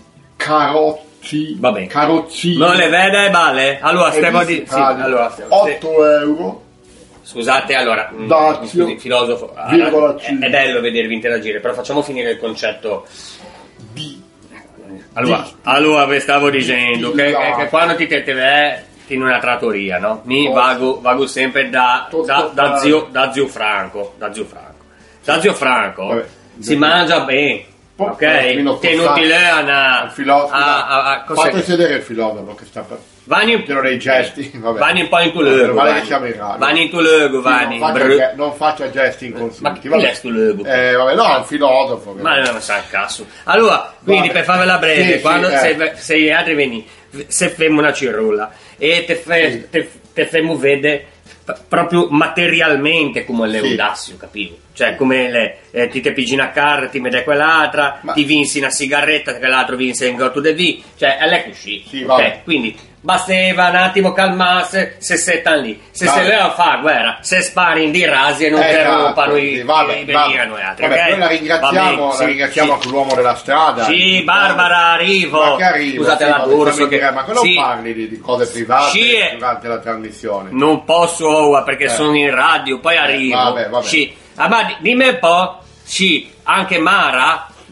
carozzi Va bene. carozzi Non le vede le balle? Allora stiamo di... sì, allora, stiamo- otto euro Scusate, allora, mm, Dazio, mi scusi, filosofo, virgola allora, è, cinque. è bello vedervi interagire, però facciamo finire il concetto. di Allora, Di- allora vi stavo dicendo di- che, di- che- che quando ti te te in una trattoria, no? Mi Oh. vago, vago sempre da, Tutto da, da bene. zio, da zio Franco, da zio Franco. Da zio Franco Vabbè. si mangia bene, Po- ok? attimino Che forzato. inutile a, il filosofo a, a, a cos'è fate che- sedere il filosofo che sta per Vanni un pieno dei gesti, vabbè. Vanni un po' in tu Meno luogo, male che Vanni. siamo in radio. Vanni in tu luogo, Sì, Vanni. non, faccia, Brr. ge- non faccia gesti inconscienti. Ma chi vabbè. è sto luogo? Eh, vabbè, no, è un filosofo. che- Ma non sa il cazzo. Allora, quindi Vabbè. per farvela breve, Sì, sì, quando eh. se, se gli altri veni, se femo una cirulla e te, fe, Sì. te, te femo vede p- proprio materialmente come Sì. l'eudassio, capivo? Cioè come le, eh, ti te pigi una carta, ti vede quell'altra, Ma- ti vinsi una sigaretta, che l'altro vinse in gotto di V, cioè è lei così. Sì, ok? vabbè. Quindi bastava un attimo calmarsi se settan lì. Se Vabbè. se lei fa guerra, se spari in di rasi e non Eh, te esatto, rompano sì, i, vabbè, i vabbè. venivano e altri. Vabbè, ok? noi la ringraziamo, Va bene, la sì, ringraziamo sì. sull'uomo della strada. Sì, Barbara, arrivo. Ma che arrivo? Scusate sì, la ma d'orso possiamo che... dire, ma che non sì, parli di, di cose private Sì, eh. durante la trasmissione. non posso ora perché Eh. sono in radio, poi arrivo. vabbè, vabbè. Sì. Ah, ma di- dimmi un po', sì, anche Mara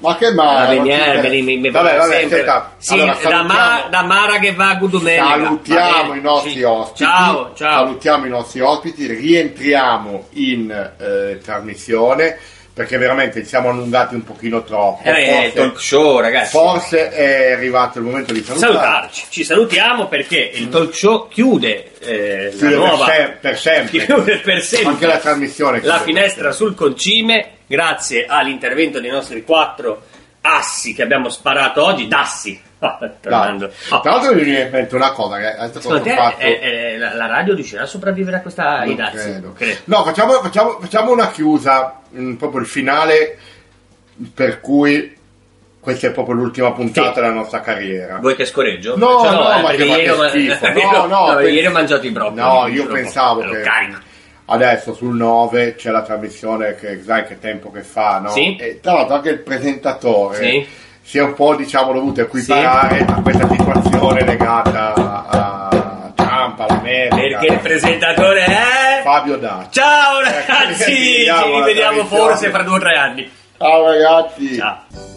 Ma che male? Ah, non veniere, ti- mi- mi- mi- vabbè, vabbè, sempre. senta, Sì, allora, da, salutiamo- Ma- da Mara che va a Gudomenica. Salutiamo Va bene. i nostri Sì. ospiti. Ciao, ciao. Salutiamo i nostri ospiti, rientriamo in eh, trasmissione perché veramente ci siamo allungati un pochino troppo. Eh, Forse- il talk show, ragazzi. Forse è arrivato il momento di salutare. Salutarci, ci salutiamo perché il talk show chiude eh, la Chiude per nuova sem- per sempre. chiude per sempre Anche la trasmissione la chiude finestra per sul concime, grazie all'intervento dei nostri quattro assi che abbiamo sparato oggi, dassi. Ah, Dai. tornando. Oh, Tra l'altro mi viene in mente una cosa che è stato secondo te fatto. eh, eh, la, la radio riuscirà a sopravvivere a questa Non ai dazi? credo. Credo. No, facciamo, facciamo, facciamo una chiusa, mm, proprio il finale, per cui questa è proprio l'ultima puntata Sì. della nostra carriera. Vuoi che scoreggio? No, Cioè, no, eh, ma perché che- ma ieri che ho ma- schifo. perché No, no, no, per- ieri ho mangiato i broccoli. No, io purtroppo. pensavo Ero che carico. adesso sul nove c'è la trasmissione che sai che tempo che fa, no? Sì. E tra l'altro anche il presentatore Sì. si è un po', diciamo, dovuto equiparare a questa situazione legata a Trump, all'America. Perché il presentatore è Fabio Dacci. ciao ragazzi, ci Finiamo la rivediamo trasmissione. forse fra due o tre anni. Ciao ragazzi. Ciao.